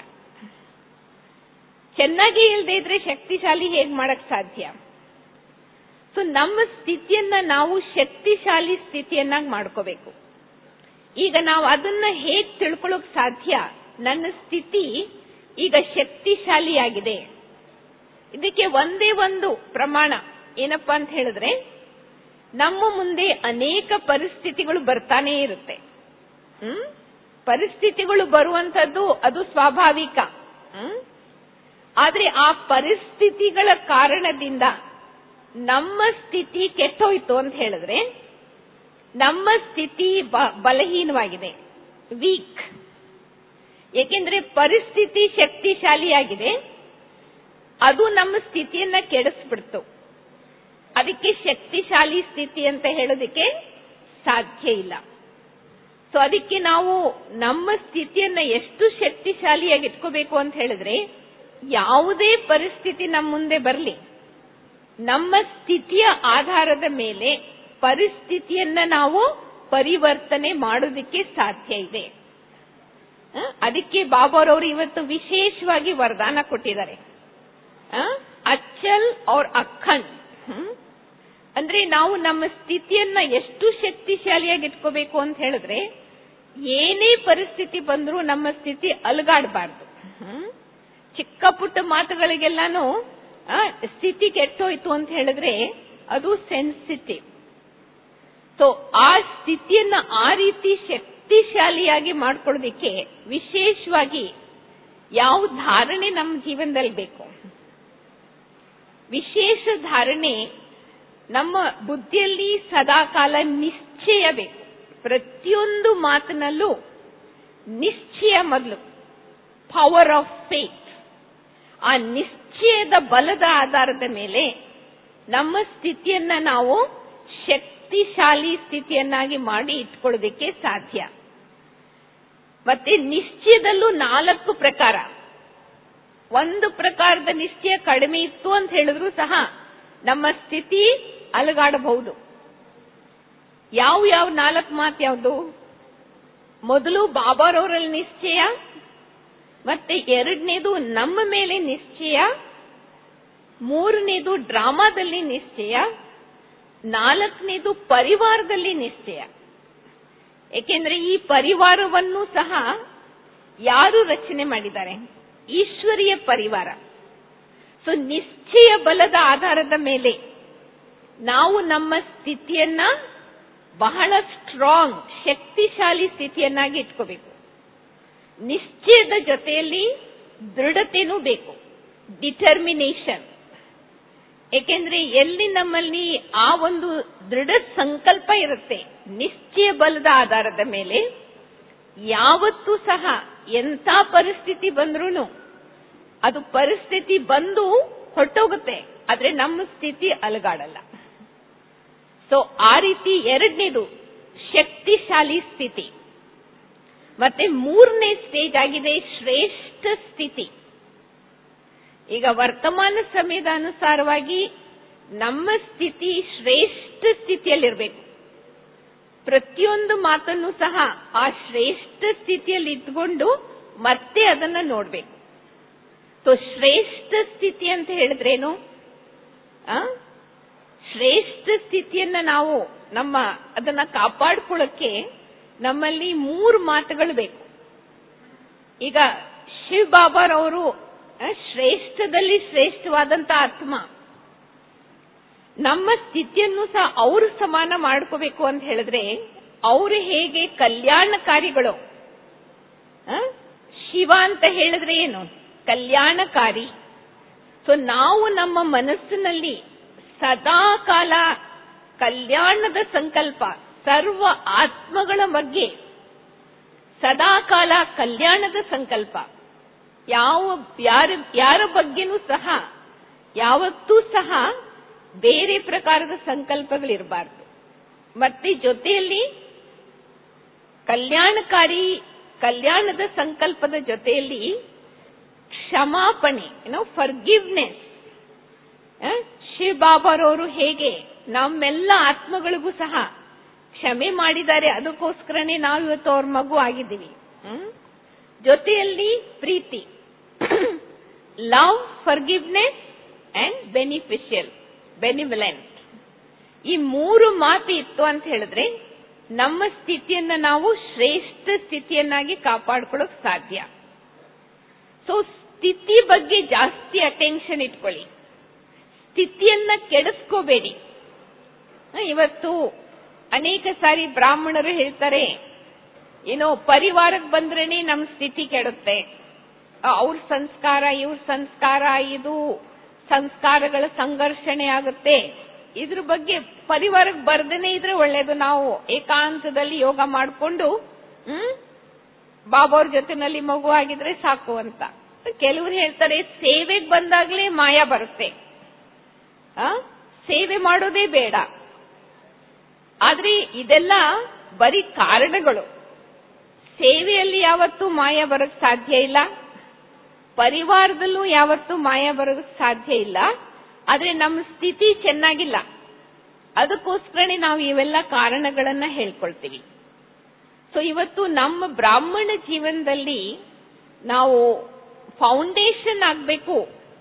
ಚೆನ್ನಾಗಿ ಇಲ್ಲದೆ ಇದ್ರೆ ಶಕ್ತಿಶಾಲಿ ಹೇಗ್ ಮಾಡಕ್ ಸಾಧ್ಯ? ಸೊ ನಮ್ಮ ಸ್ಥಿತಿಯನ್ನ ನಾವು ಶಕ್ತಿಶಾಲಿ ಸ್ಥಿತಿಯನ್ನಾಗಿ ಮಾಡ್ಕೋಬೇಕು. ಈಗ ನಾವು ಅದನ್ನ ಹೇಗ್ ತಿಳ್ಕೊಳ್ಳೋಕ್ ಸಾಧ್ಯ? ನನ್ನ ಸ್ಥಿತಿ ಈಗ ಶಕ್ತಿಶಾಲಿಯಾಗಿದೆ. ಇದಕ್ಕೆ ಒಂದೇ ಒಂದು ಪ್ರಮಾಣ ಏನಪ್ಪಾ ಅಂತ ಹೇಳಿದ್ರೆ, ನಮ್ಮ ಮುಂದೆ ಅನೇಕ ಪರಿಸ್ಥಿತಿಗಳು ಬರ್ತಾನೇ ಇರುತ್ತೆ. ಹ್ಮ್ ಪರಿಸ್ಥಿತಿಗಳು ಬರುವಂತದ್ದು ಅದು ಸ್ವಾಭಾವಿಕ. ಹ್ಮ್ ಆದ್ರೆ ಆ ಪರಿಸ್ಥಿತಿಗಳ ಕಾರಣದಿಂದ ನಮ್ಮ ಸ್ಥಿತಿ ಕೆಟ್ಟೋಯ್ತು ಅಂತ ಹೇಳಿದ್ರೆ ನಮ್ಮ ಸ್ಥಿತಿ ಬಲಹೀನವಾಗಿದೆ, ವೀಕ್. ಏಕೆಂದ್ರೆ ಪರಿಸ್ಥಿತಿ ಶಕ್ತಿಶಾಲಿಯಾಗಿದೆ, ಅದು ನಮ್ಮ ಸ್ಥಿತಿಯನ್ನ ಕೆಡಿಸ್ಬಿಡ್ತು. ಅದಕ್ಕೆ ಶಕ್ತಿಶಾಲಿ ಸ್ಥಿತಿ ಅಂತ ಹೇಳೋದಕ್ಕೆ ಸಾಧ್ಯ ಇಲ್ಲ. ಸೊ ಅದಕ್ಕೆ ನಾವು ನಮ್ಮ ಸ್ಥಿತಿಯನ್ನ ಎಷ್ಟು ಶಕ್ತಿಶಾಲಿಯಾಗಿ ಇಟ್ಕೋಬೇಕು ಅಂತ ಹೇಳಿದ್ರೆ, ಯಾವುದೇ ಪರಿಸ್ಥಿತಿ ನಮ್ಮ ಮುಂದೆ ಬರಲಿ, ನಮ್ಮ ಸ್ಥಿತಿಯ ಆಧಾರದ ಮೇಲೆ ಪರಿಸ್ಥಿತಿಯನ್ನ ನಾವು ಪರಿವರ್ತನೆ ಮಾಡೋದಕ್ಕೆ ಸಾಧ್ಯ ಇದೆ. ಅದಕ್ಕೆ ಬಾಬಾರವರು ಇವತ್ತು ವಿಶೇಷವಾಗಿ ವರದಾನ ಕೊಟ್ಟಿದ್ದಾರೆ, ಅಚ್ಚಲ್ ಔರ್ ಅಖಂಡ್. ಅಂದ್ರೆ ನಾವು ನಮ್ಮ ಸ್ಥಿತಿಯನ್ನ ಎಷ್ಟು ಶಕ್ತಿಶಾಲಿಯಾಗಿ ಇಟ್ಕೋಬೇಕು ಅಂತ ಹೇಳಿದ್ರೆ, ಏನೇ ಪರಿಸ್ಥಿತಿ ಬಂದರೂ ನಮ್ಮ ಸ್ಥಿತಿ ಅಲುಗಾಡಬಾರ್ದು. ಚಿಕ್ಕ ಪುಟ್ಟ ಮಾತುಗಳಿಗೆಲ್ಲಾನು ಸ್ಥಿತಿ ಕೆಟ್ಟೋಯ್ತು ಅಂತ ಹೇಳಿದ್ರೆ ಅದು ಸೆನ್ಸಿಟಿವ್. ಸೊ ಆ ಸ್ಥಿತಿಯನ್ನ ಆ ರೀತಿ ಶಕ್ತಿಶಾಲಿಯಾಗಿ ಮಾಡ್ಕೊಳ್ಳೋದಿಕ್ಕೆ ವಿಶೇಷವಾಗಿ ಯಾವ ಧಾರಣೆ ನಮ್ಮ ಜೀವನದಲ್ಲಿ ಬೇಕು? ವಿಶೇಷ ಧಾರಣೆ ನಮ್ಮ ಬುದ್ಧಿಯಲ್ಲಿ ಸದಾಕಾಲ ನಿಶ್ಚಯ ಬೇಕು. ಪ್ರತಿಯೊಂದು ಮಾತಿನಲ್ಲೂ ನಿಶ್ಚಯ ಮೊದಲು, ಪವರ್ ಆಫ್ ಫೇತ್. ಆ ನಿಶ್ಚಯದ ಬಲದ ಆಧಾರದ ಮೇಲೆ ನಮ್ಮ ಸ್ಥಿತಿಯನ್ನ ನಾವು ಶಕ್ತಿಶಾಲಿ ಸ್ಥಿತಿಯನ್ನಾಗಿ ಮಾಡಿ ಇಟ್ಕೊಳ್ಳೋದಕ್ಕೆ ಸಾಧ್ಯ. ಮತ್ತೆ ನಿಶ್ಚಯದಲ್ಲೂ ನಾಲ್ಕು ಪ್ರಕಾರ. ಒಂದು ಪ್ರಕಾರದ ನಿಶ್ಚಯ ಕಡಿಮೆ ಇತ್ತು ಅಂತ ಹೇಳಿದ್ರು ಸಹ ನಮ್ಮ ಸ್ಥಿತಿ ಅಲುಗಾಡಬಹುದು. ಯಾವ ಯಾವ ನಾಲ್ಕು ಮಾತು ಯಾವುದು? ಮೊದಲು ಬಾಬಾರವರಲ್ಲಿ ನಿಶ್ಚಯ, ಮತ್ತೆ ಎರಡನೇದು ನಮ್ಮ ಮೇಲೆ ನಿಶ್ಚಯ, ಮೂರನೇದು ಡ್ರಾಮಾದಲ್ಲಿ ನಿಶ್ಚಯ, ನಾಲ್ಕನೇದು ಪರಿವಾರದಲ್ಲಿ ನಿಶ್ಚಯ. ಏಕೆಂದ್ರೆ ಈ ಪರಿವಾರವನ್ನು ಸಹ ಯಾರು ರಚನೆ ಮಾಡಿದ್ದಾರೆ? ಈಶ್ವರೀಯ ಪರಿವಾರ. ಸೊ ನಿಶ್ಚಯ ಬಲದ ಆಧಾರದ ಮೇಲೆ ನಾವು ನಮ್ಮ ಸ್ಥಿತಿಯನ್ನ ಬಹಳ ಸ್ಟ್ರಾಂಗ್, ಶಕ್ತಿಶಾಲಿ ಸ್ಥಿತಿಯನ್ನಾಗಿ ಇಟ್ಕೋಬೇಕು. ನಿಶ್ಚಯದ ಜೊತೆಯಲ್ಲಿ ದೃಢತೆನೂ ಬೇಕು, ಡಿಟರ್ಮಿನೇಷನ್. ಏಕೆಂದ್ರೆ ಎಲ್ಲಿ ನಮ್ಮಲ್ಲಿ ಆ ಒಂದು ದೃಢ ಸಂಕಲ್ಪ ಇರುತ್ತೆ, ನಿಶ್ಚಯ ಬಲದ ಆಧಾರದ ಮೇಲೆ, ಯಾವತ್ತೂ ಸಹ ಎಂಥ ಪರಿಸ್ಥಿತಿ ಬಂದ್ರೂ ಅದು ಪರಿಸ್ಥಿತಿ ಬಂದು ಹೊರಟೋಗುತ್ತೆ, ಆದ್ರೆ ನಮ್ಮ ಸ್ಥಿತಿ ಅಲುಗಾಡಲ್ಲ. ಸೊ ಆ ರೀತಿ ಎರಡನೇದು ಶಕ್ತಿಶಾಲಿ ಸ್ಥಿತಿ. ಮತ್ತೆ ಮೂರನೇ ಸ್ಟೇಜ್ ಆಗಿದೆ ಶ್ರೇಷ್ಠ ಸ್ಥಿತಿ. ಈಗ ವರ್ತಮಾನ ಸಮಯದ ಅನುಸಾರವಾಗಿ ನಮ್ಮ ಸ್ಥಿತಿ ಶ್ರೇಷ್ಠ ಸ್ಥಿತಿಯಲ್ಲಿರಬೇಕು. ಪ್ರತಿಯೊಂದು ಮಾತನ್ನು ಸಹ ಆ ಶ್ರೇಷ್ಠ ಸ್ಥಿತಿಯಲ್ಲಿ ಇಟ್ಕೊಂಡು ಮತ್ತೆ ಅದನ್ನ ನೋಡ್ಬೇಕು. ಸೊ ಶ್ರೇಷ್ಠ ಸ್ಥಿತಿ ಅಂತ ಹೇಳಿದ್ರೇನು? ಶ್ರೇಷ್ಠ ಸ್ಥಿತಿಯನ್ನ ನಾವು ನಮ್ಮ ಅದನ್ನ ಕಾಪಾಡಿಕೊಳ್ಳಕ್ಕೆ ನಮ್ಮಲ್ಲಿ ಮೂರು ಮಾತುಗಳು ಬೇಕು. ಈಗ ಶಿವ್ ಬಾಬಾರವರು ಶ್ರೇಷ್ಠದಲ್ಲಿ ಶ್ರೇಷ್ಠವಾದಂತ ಆತ್ಮ. ನಮ್ಮ ಸ್ಥಿತಿಯನ್ನು ಸಹ ಅವರು ಸಮಾನ ಮಾಡ್ಕೋಬೇಕು ಅಂತ ಹೇಳಿದ್ರೆ ಅವರು ಹೇಗೆ ಕಲ್ಯಾಣಕಾರಿಗಳು. ಶಿವ ಅಂತ ಹೇಳಿದ್ರೆ ಏನು? ಕಲ್ಯಾಣಕಾರಿ. ಸೊ ನಾವು ನಮ್ಮ ಮನಸ್ಸಿನಲ್ಲಿ ಸದಾ ಕಾಲ ಕಲ್ಯಾಣದ ಸಂಕಲ್ಪ, ಸರ್ವ ಆತ್ಮಗಳ ಬಗ್ಗೆ ಸದಾ ಕಾಲ ಕಲ್ಯಾಣದ ಸಂಕಲ್ಪ. ಯಾವ ಯಾರ ಯಾರ ಬಗ್ಗೆನೂ ಸಹ ಯಾವತ್ತೂ ಸಹ ಬೇರೆ ಪ್ರಕಾರದ ಸಂಕಲ್ಪಗಳಿರಬಾರದು. ಮತ್ತೆ ಜೊತೆಯಲ್ಲಿ ಕಲ್ಯಾಣಕಾರಿ ಕಲ್ಯಾಣದ ಸಂಕಲ್ಪದ ಜೊತೆಯಲ್ಲಿ ಕ್ಷಮಾಪಣೆ, ಏನೋ ಫರ್ಗಿವ್ನೆಸ್. ಶಿವ ಬಾಬಾರವರು ಹೇಗೆ ನಮ್ಮೆಲ್ಲ ಆತ್ಮಗಳಿಗೂ ಸಹ ಕ್ಷಮೆ ಮಾಡಿದ್ದಾರೆ, ಅದಕ್ಕೋಸ್ಕರನೇ ನಾವು ಇವತ್ತು ಅವ್ರ ಮಗು ಆಗಿದ್ದೀವಿ. ಜೊತೆಯಲ್ಲಿ ಪ್ರೀತಿ, love, forgiveness and beneficial, benevolent. ಈ ಮೂರು ಮಾತು ಇತ್ತು ಅಂತ ಹೇಳಿದ್ರೆ ನಮ್ಮ ಸ್ಥಿತಿಯನ್ನ ನಾವು ಶ್ರೇಷ್ಠ ಸ್ಥಿತಿಯನ್ನಾಗಿ ಕಾಪಾಡ್ಕೊಳ್ಳೋಕೆ ಸಾಧ್ಯ. ಸೊ ಸ್ಥಿತಿ ಬಗ್ಗೆ ಜಾಸ್ತಿ ಅಟೆನ್ಷನ್ ಇಟ್ಕೊಳ್ಳಿ, ಸ್ಥಿತಿಯನ್ನ ಕೆಡಿಸ್ಕೋಬೇಡಿ. ಇವತ್ತು ಅನೇಕ ಸಾರಿ ಬ್ರಾಹ್ಮಣರು ಹೇಳ್ತಾರೆ, ಏನೋ ಪರಿವಾರಕ್ಕೆ ಬಂದ್ರೇನೆ ನಮ್ಮ ಸ್ಥಿತಿ ಕೆಡುತ್ತೆ, ಅವ್ರ ಸಂಸ್ಕಾರ ಇವ್ರ ಸಂಸ್ಕಾರ, ಇದು ಸಂಸ್ಕಾರಗಳ ಸಂಘರ್ಷಣೆ ಆಗುತ್ತೆ. ಇದ್ರ ಬಗ್ಗೆ ಪರಿವಾರಕ್ಕೆ ಬರ್ದೇನೆ ಇದ್ರೆ ಒಳ್ಳೇದು, ನಾವು ಏಕಾಂತದಲ್ಲಿ ಯೋಗ ಮಾಡಿಕೊಂಡು ಹ್ಮ್ ಬಾಬಾವ್ರ ಜೊತೆನಲ್ಲಿ ಮಗು ಆಗಿದ್ರೆ ಸಾಕು ಅಂತ. ಕೆಲವರು ಹೇಳ್ತಾರೆ ಸೇವೆಗೆ ಬಂದಾಗ್ಲೇ ಮಾಯಾ ಬರುತ್ತೆ, ಸೇವೆ ಮಾಡೋದೇ ಬೇಡ. ಆದ್ರೆ ಇದೆಲ್ಲ ಬರೀ ಕಾರಣಗಳು. ಸೇವೆಯಲ್ಲಿ ಯಾವತ್ತೂ ಮಾಯಾ ಬರೋಕ್ ಸಾಧ್ಯ ಇಲ್ಲ, ಪರಿವಾರದಲ್ಲೂ ಯಾವತ್ತೂ ಮಾಯಾ ಬರೋಕ್ ಸಾಧ್ಯ ಇಲ್ಲ. ಆದ್ರೆ ನಮ್ಮ ಸ್ಥಿತಿ ಚೆನ್ನಾಗಿಲ್ಲ, ಅದಕ್ಕೋಸ್ಕರನೇ ನಾವು ಇವೆಲ್ಲ ಕಾರಣಗಳನ್ನ ಹೇಳ್ಕೊಳ್ತೀವಿ. ಸೊ ಇವತ್ತು ನಮ್ಮ ಬ್ರಾಹ್ಮಣ ಜೀವನದಲ್ಲಿ ನಾವು ಫೌಂಡೇಶನ್ ಆಗ್ಬೇಕು.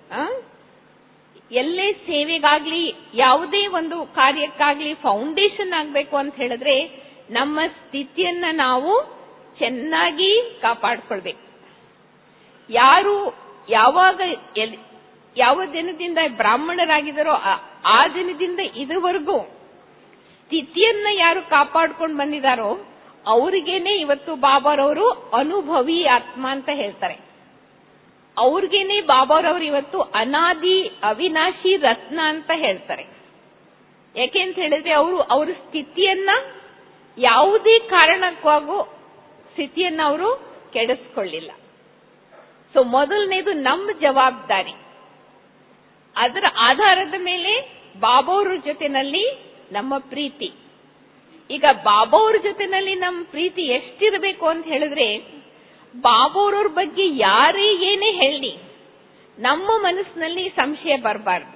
ಎಲ್ಲೇ ಸೇವೆಗಾಗ್ಲಿ ಯಾವುದೇ ಒಂದು ಕಾರ್ಯಕ್ಕಾಗ್ಲಿ ಫೌಂಡೇಶನ್ ಆಗ್ಬೇಕು ಅಂತ ಹೇಳಿದ್ರೆ ನಮ್ಮ ಸ್ಥಿತಿಯನ್ನ ನಾವು ಚೆನ್ನಾಗಿ ಕಾಪಾಡ್ಕೊಳ್ಬೇಕು. ಯಾರು ಯಾವಾಗ ಯಾವ ದಿನದಿಂದ ಬ್ರಾಹ್ಮಣರಾಗಿದ್ದಾರೋ ಆ ದಿನದಿಂದ ಇದುವರೆಗೂ ಸ್ಥಿತಿಯನ್ನ ಯಾರು ಕಾಪಾಡ್ಕೊಂಡು ಬಂದಿದ್ದಾರೋ ಅವ್ರಿಗೇನೆ ಇವತ್ತು ಬಾಬಾರವರು ಅನುಭವಿ ಆತ್ಮ ಅಂತ ಹೇಳ್ತಾರೆ. ಅವ್ರಿಗೇನೆ ಬಾಬಾರವರು ಇವತ್ತು ಅನಾದಿ ಅವಿನಾಶಿ ರತ್ನ ಅಂತ ಹೇಳ್ತಾರೆ. ಯಾಕೆಂತ ಹೇಳಿದ್ರೆ ಅವರು ಅವ್ರ ಸ್ಥಿತಿಯನ್ನ ಯಾವುದೇ ಕಾರಣಕ್ಕಾಗೂ ಸ್ಥಿತಿಯನ್ನ ಅವರು ಕೆಡಿಸ್ಕೊಳ್ಳಿಲ್ಲ. ಸೊ ಮೊದಲನೇದು ನಮ್ಮ ಜವಾಬ್ದಾರಿ. ಅದರ ಆಧಾರದ ಮೇಲೆ ಬಾಬಾವ್ರ ಜೊತೆನಲ್ಲಿ ನಮ್ಮ ಪ್ರೀತಿ. ಈಗ ಬಾಬಾವ್ರ ಜೊತೆನಲ್ಲಿ ನಮ್ಮ ಪ್ರೀತಿ ಎಷ್ಟಿರಬೇಕು ಅಂತ ಹೇಳಿದ್ರೆ ಬಾಬಾವ್ರವ್ರ ಬಗ್ಗೆ ಯಾರೇ ಏನೇ ಹೇಳಿ ನಮ್ಮ ಮನಸ್ಸಿನಲ್ಲಿ ಸಂಶಯ ಬರಬಾರ್ದು.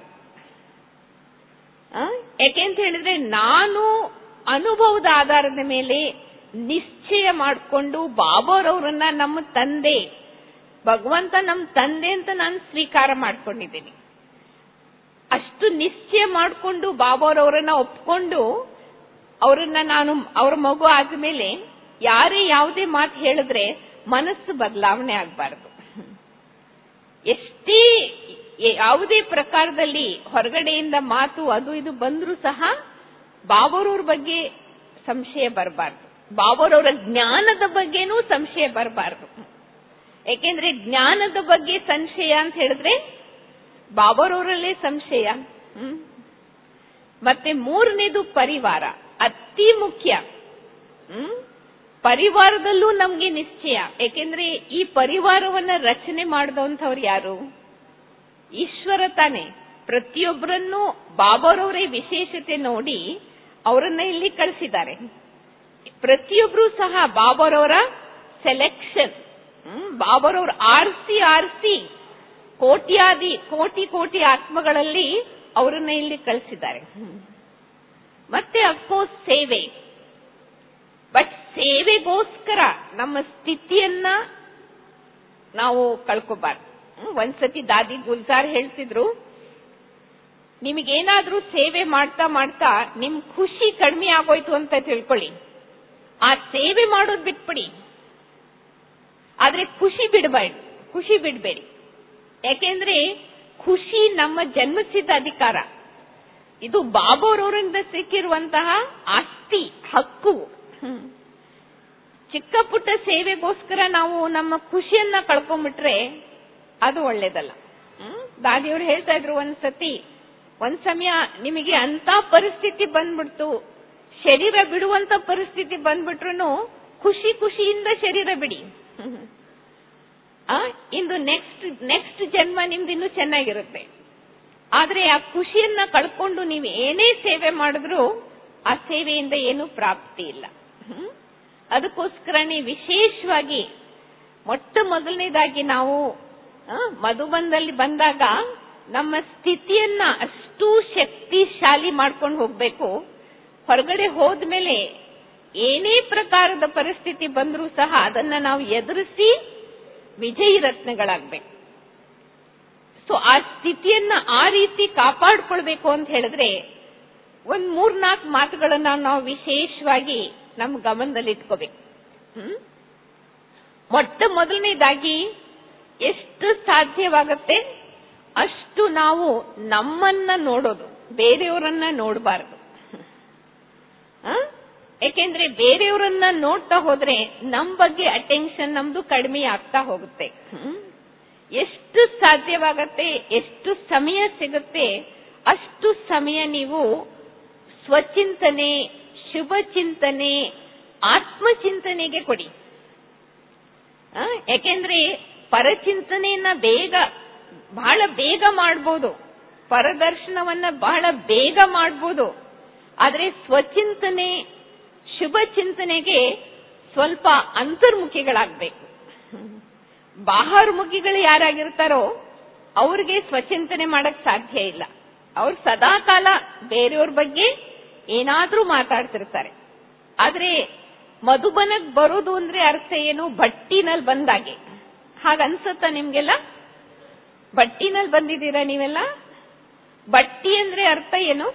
ಯಾಕೆಂತ ಹೇಳಿದ್ರೆ ನಾನು ಅನುಭವದ ಆಧಾರದ ಮೇಲೆ ನಿಶ್ಚಯ ಮಾಡಿಕೊಂಡು ಬಾಬಾರವರನ್ನ ನಮ್ಮ ತಂದೆ, ಭಗವಂತ ನಮ್ಮ ತಂದೆ ಅಂತ ನಾನು ಸ್ವೀಕಾರ ಮಾಡ್ಕೊಂಡಿದ್ದೀನಿ. ಅಷ್ಟು ನಿಶ್ಚಯ ಮಾಡಿಕೊಂಡು ಬಾಬಾರವರನ್ನ ಒಪ್ಕೊಂಡು ಅವರನ್ನ ನಾನು ಅವ್ರ ಮಗು ಆದ್ಮೇಲೆ ಯಾರೇ ಯಾವುದೇ ಮಾತು ಹೇಳಿದ್ರೆ ಮನಸ್ಸು ಬದಲಾವಣೆ ಆಗಬಾರದು. ಎಷ್ಟೇ ಯಾವುದೇ ಪ್ರಕಾರದಲ್ಲಿ ಹೊರಗಡೆಯಿಂದ ಮಾತು ಅದು ಇದು ಬಂದ್ರೂ ಸಹ ಬಾಬಾರವ್ರ ಬಗ್ಗೆ ಸಂಶಯ ಬರಬಾರ್ದು. ಬಾಬಾರವರ ಜ್ಞಾನದ ಬಗ್ಗೆನೂ ಸಂಶಯ ಬರಬಾರ್ದು. ಯಾಕೆಂದ್ರೆ ಜ್ಞಾನದ ಬಗ್ಗೆ ಸಂಶಯ ಅಂತ ಹೇಳಿದ್ರೆ ಬಾಬಾರವರಲ್ಲೇ ಸಂಶಯ. ಹ್ಮ್ ಮತ್ತೆ ಮೂರನೇದು ಪರಿವಾರ, ಅತಿ ಮುಖ್ಯ. ಹ್ಮ್ ಪರಿವಾರದಲ್ಲೂ ನಮ್ಗೆ ನಿಶ್ಚಯ. ಯಾಕೆಂದ್ರೆ ಈ ಪರಿವಾರವನ್ನ ರಚನೆ ಮಾಡಿದವಂಥವ್ರು ಯಾರು? ಈಶ್ವರ ತಾನೆ. ಪ್ರತಿಯೊಬ್ಬರನ್ನು ಬಾಬಾರವರೇ ವಿಶೇಷತೆ ನೋಡಿ ಅವರನ್ನ ಇಲ್ಲಿ ಕಳಿಸಿದ್ದಾರೆ. ಪ್ರತಿಯೊಬ್ರು ಸಹ ಬಾಬಾರವರ ಸೆಲೆಕ್ಷನ್. ಬಾಬಾರವ್ರ ಆರ್ಸಿ ಆರ್ಸಿ ಕೋಟ್ಯಾದಿ ಕೋಟಿ ಕೋಟಿ ಆತ್ಮಗಳಲ್ಲಿ ಅವರನ್ನ ಇಲ್ಲಿ ಕಳಿಸಿದ್ದಾರೆ. ಮತ್ತೆ ಅಫ್ಕೋರ್ಸ್ ಸೇವೆ. ಬಟ್ ಸೇವೆಗೋಸ್ಕರ ನಮ್ಮ ಸ್ಥಿತಿಯನ್ನ ನಾವು ಕಳ್ಕೋಬಾರ್ದು. ಒಂದ್ಸತಿ ದಾದಿ ಗುಲ್ಜಾರ್ ಹೇಳ್ತಿದ್ರು, ನಿಮಗೇನಾದ್ರೂ ಸೇವೆ ಮಾಡ್ತಾ ಮಾಡ್ತಾ ನಿಮ್ ಖುಷಿ ಕಡಿಮೆ ಆಗೋಯ್ತು ಅಂತ ತಿಳ್ಕೊಳ್ಳಿ, ಆ ಸೇವೆ ಮಾಡೋದು ಬಿಟ್ಬಿಡಿ. ಆದ್ರೆ ಖುಷಿ ಬಿಡಬೇಡಿ, ಖುಷಿ ಬಿಡಬೇಡಿ. ಯಾಕೆಂದ್ರೆ ಖುಷಿ ನಮ್ಮ ಜನ್ಮಸಿದ್ಧ ಅಧಿಕಾರ. ಇದು ಬಾಬಾರವರಿಂದ ಸಿಕ್ಕಿರುವಂತಹ ಆಸ್ತಿ, ಹಕ್ಕು. ಚಿಕ್ಕ ಪುಟ್ಟ ಸೇವೆಗೋಸ್ಕರ ನಾವು ನಮ್ಮ ಖುಷಿಯನ್ನ ಕಳ್ಕೊಂಡ್ಬಿಟ್ರೆ ಅದು ಒಳ್ಳೇದಲ್ಲ. ದಾದಿಯವರು ಹೇಳ್ತಾ ಇದ್ರು, ಒಂದ್ಸತಿ ಒಂದ್ ಸಮಯ ನಿಮಗೆ ಅಂತ ಪರಿಸ್ಥಿತಿ ಬಂದ್ಬಿಡ್ತು, ಶರೀರ ಬಿಡುವಂತ ಪರಿಸ್ಥಿತಿ ಬಂದ್ಬಿಟ್ರು ಖುಷಿ ಖುಷಿಯಿಂದ ಶರೀರ ಬಿಡಿ. ಇಂದು ನೆಕ್ಸ್ಟ್ ನೆಕ್ಸ್ಟ್ ಜನ್ಮ ನಿಮ್ದು ಇನ್ನೂ ಚೆನ್ನಾಗಿರುತ್ತೆ. ಆದ್ರೆ ಆ ಖುಷಿಯನ್ನ ಕಳ್ಕೊಂಡು ನೀವು ಏನೇ ಸೇವೆ ಮಾಡಿದ್ರು ಆ ಸೇವೆಯಿಂದ ಏನೂ ಪ್ರಾಪ್ತಿ ಇಲ್ಲ. ಅದಕ್ಕೋಸ್ಕರನೇ ವಿಶೇಷವಾಗಿ ಮೊಟ್ಟ ಮೊದಲನೇದಾಗಿ ನಾವು ಮಧುಬನದಲ್ಲಿ ಬಂದಾಗ ನಮ್ಮ ಸ್ಥಿತಿಯನ್ನ ಅಷ್ಟು ಶಕ್ತಿಶಾಲಿ ಮಾಡ್ಕೊಂಡು ಹೋಗ್ಬೇಕು. ಹೊರಗಡೆ ಹೋದ್ಮೇಲೆ ಏನೇ ಪ್ರಕಾರದ ಪರಿಸ್ಥಿತಿ ಬಂದರೂ ಸಹ ಅದನ್ನ ನಾವು ಎದುರಿಸಿ ವಿಜಯಿ ರತ್ನಗಳಾಗಬೇಕು. ಸೊ ಆ ಸ್ಥಿತಿಯನ್ನ ಆ ರೀತಿ ಕಾಪಾಡಿಕೊಳ್ಬೇಕು ಅಂತ ಹೇಳಿದ್ರೆ ಒಂದ್ ಮೂರ್ನಾಲ್ಕು ಮಾತುಗಳನ್ನ ನಾವು ವಿಶೇಷವಾಗಿ ನಮ್ಮ ಗಮನದಲ್ಲಿ ಇಟ್ಕೋಬೇಕು. ಹ್ಮ್ ಮೊಟ್ಟ ಮೊದಲನೇದಾಗಿ ಎಷ್ಟು ಸಾಧ್ಯವಾಗತ್ತೆ ಅಷ್ಟು ನಾವು ನಮ್ಮನ್ನ ನೋಡೋದು, ಬೇರೆಯವರನ್ನ ನೋಡಬಾರದು. ಯಾಕೆಂದ್ರೆ ಬೇರೆಯವರನ್ನ ನೋಡ್ತಾ ಹೋದ್ರೆ ನಮ್ ಬಗ್ಗೆ ಅಟೆನ್ಷನ್ ನಮ್ದು ಕಡಿಮೆ ಆಗ್ತಾ ಹೋಗುತ್ತೆ. ಎಷ್ಟು ಸಾಧ್ಯವಾಗತ್ತೆ, ಎಷ್ಟು ಸಮಯ ಸಿಗುತ್ತೆ ಅಷ್ಟು ಸಮಯ ನೀವು ಸ್ವಚಿಂತನೆ, ಶುಭ ಚಿಂತನೆ, ಆತ್ಮಚಿಂತನೆಗೆ ಕೊಡಿ. ಯಾಕೆಂದ್ರೆ ಪರಚಿಂತನೆಯನ್ನ ಬೇಗ ಬಹಳ ಬೇಗ ಮಾಡಬಹುದು, ಪರದರ್ಶನವನ್ನ ಬಹಳ ಬೇಗ ಮಾಡಬಹುದು. ಆದ್ರೆ ಸ್ವಚಿಂತನೆ, ಶುಭ ಚಿಂತನೆಗೆ ಸ್ವಲ್ಪ ಅಂತರ್ಮುಖಿಗಳಾಗಬೇಕು. ಬಾಹರ್ಮುಖಿಗಳು ಯಾರಾಗಿರ್ತಾರೋ ಅವ್ರಿಗೆ ಸ್ವಚಿಂತನೆ ಮಾಡಕ್ ಸಾಧ್ಯ ಇಲ್ಲ. ಅವ್ರು ಸದಾಕಾಲ ಬೇರೆಯವ್ರ ಬಗ್ಗೆ ಏನಾದ್ರೂ ಮಾತಾಡ್ತಿರ್ತಾರೆ. ಆದ್ರೆ ಮಧುಬನಕ್ ಬರೋದು ಅಂದ್ರೆ ಅರ್ಥ ಏನು? ಭಟ್ಟಿನಲ್ಲಿ ಬಂದಾಗೆ. ಹಾಗನ್ಸುತ್ತ ನಿಮ್ಗೆಲ್ಲ? ಭಟ್ಟಿನಲ್ಲಿ ಬಂದಿದ್ದೀರಾ ನೀವೆಲ್ಲ? ಬಟ್ಟಿ ಅಂದ್ರೆ ಅರ್ಥ ಏನು?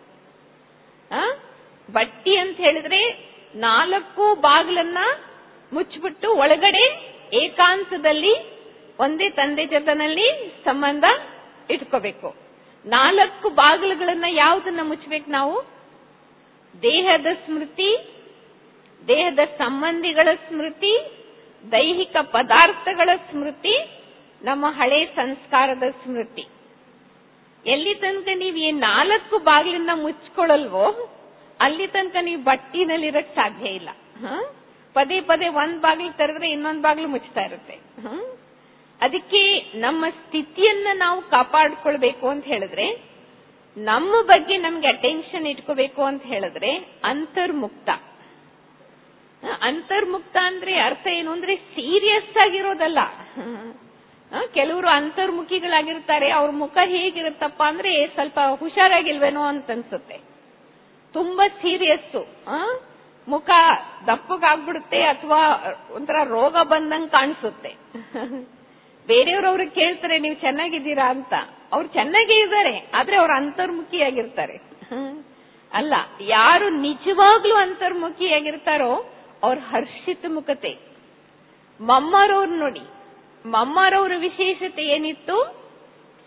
ಬಟ್ಟಿ ಅಂತ ಹೇಳಿದ್ರೆ ನಾಲ್ಕು ಬಾಗಿಲನ್ನ ಮುಚ್ಚಿಬಿಟ್ಟು ಒಳಗಡೆ ಏಕಾಂತದಲ್ಲಿ ಒಂದೇ ತಂದೆ ಜೊತೆನಲ್ಲಿ ಸಂಬಂಧ ಇಟ್ಕೋಬೇಕು. ನಾಲ್ಕು ಬಾಗಿಲುಗಳನ್ನ ಯಾವುದನ್ನ ಮುಚ್ಚಬೇಕು ನಾವು? ದೇಹದ ಸ್ಮೃತಿ, ದೇಹದ ಸಂಬಂಧಿಗಳ ಸ್ಮೃತಿ, ದೈಹಿಕ ಪದಾರ್ಥಗಳ ಸ್ಮೃತಿ, ನಮ್ಮ ಹಳೆ ಸಂಸ್ಕಾರದ ಸ್ಮೃತಿ. ಎಲ್ಲಿ ತನಕ ನೀವು ಈ ನಾಲ್ಕು ಬಾಗಿಲನ್ನ ಮುಚ್ಕೊಳ್ಳಲ್ವೋ ಅಲ್ಲಿ ತನಕ ನೀವು ಬಟ್ಟಿನಲ್ಲಿರಕ್ ಸಾಧ್ಯ ಇಲ್ಲ. ಪದೇ ಪದೇ ಒಂದ್ ಬಾಗಿಲು ತೆರೆದ್ರೆ ಇನ್ನೊಂದ್ ಬಾಗಿಲು ಮುಚ್ತಾ ಇರುತ್ತೆ. ಅದಕ್ಕೆ ನಮ್ಮ ಸ್ಥಿತಿಯನ್ನ ನಾವು ಕಾಪಾಡ್ಕೊಳ್ಬೇಕು ಅಂತ ಹೇಳಿದ್ರೆ, ನಮ್ಮ ಬಗ್ಗೆ ನಮ್ಗೆ ಅಟೆನ್ಷನ್ ಇಟ್ಕೋಬೇಕು ಅಂತ ಹೇಳಿದ್ರೆ ಅಂತರ್ಮುಕ್ತ. ಅಂತರ್ಮುಕ್ತ ಅಂದ್ರೆ ಅರ್ಥ ಏನು ಅಂದ್ರೆ ಸೀರಿಯಸ್ ಆಗಿರೋದಲ್ಲ. ಕೆಲವರು ಅಂತರ್ಮುಖಿಗಳಾಗಿರ್ತಾರೆ, ಅವ್ರ ಮುಖ ಹೇಗಿರುತ್ತಪ್ಪ ಅಂದ್ರೆ ಸ್ವಲ್ಪ ಹುಷಾರಾಗಿಲ್ವೇನೋ ಅಂತ ಅನ್ಸುತ್ತೆ. ತುಂಬಾ ಸೀರಿಯಸ್, ಮುಖ ದಪ್ಪಗಾಗ್ಬಿಡುತ್ತೆ ಅಥವಾ ಒಂಥರ ರೋಗ ಬಂದಂಗ್ ಕಾಣಿಸುತ್ತೆ. ಬೇರೆಯವ್ರವ್ರಿಗೆ ಕೇಳ್ತಾರೆ ನೀವು ಚೆನ್ನಾಗಿದ್ದೀರಾ ಅಂತ, ಅವ್ರು ಚೆನ್ನಾಗೇ ಇದ್ದಾರೆ, ಆದ್ರೆ ಅವ್ರು ಅಂತರ್ಮುಖಿಯಾಗಿರ್ತಾರೆ. ಅಲ್ಲ, ಯಾರು ನಿಜವಾಗ್ಲೂ ಅಂತರ್ಮುಖಿಯಾಗಿರ್ತಾರೋ ಅವ್ರ ಹರ್ಷಿತ ಮುಖತೆ. ಮಮ್ಮರವ್ರು ನೋಡಿ, ಮಮ್ಮರವ್ರ ವಿಶೇಷತೆ ಏನಿತ್ತು?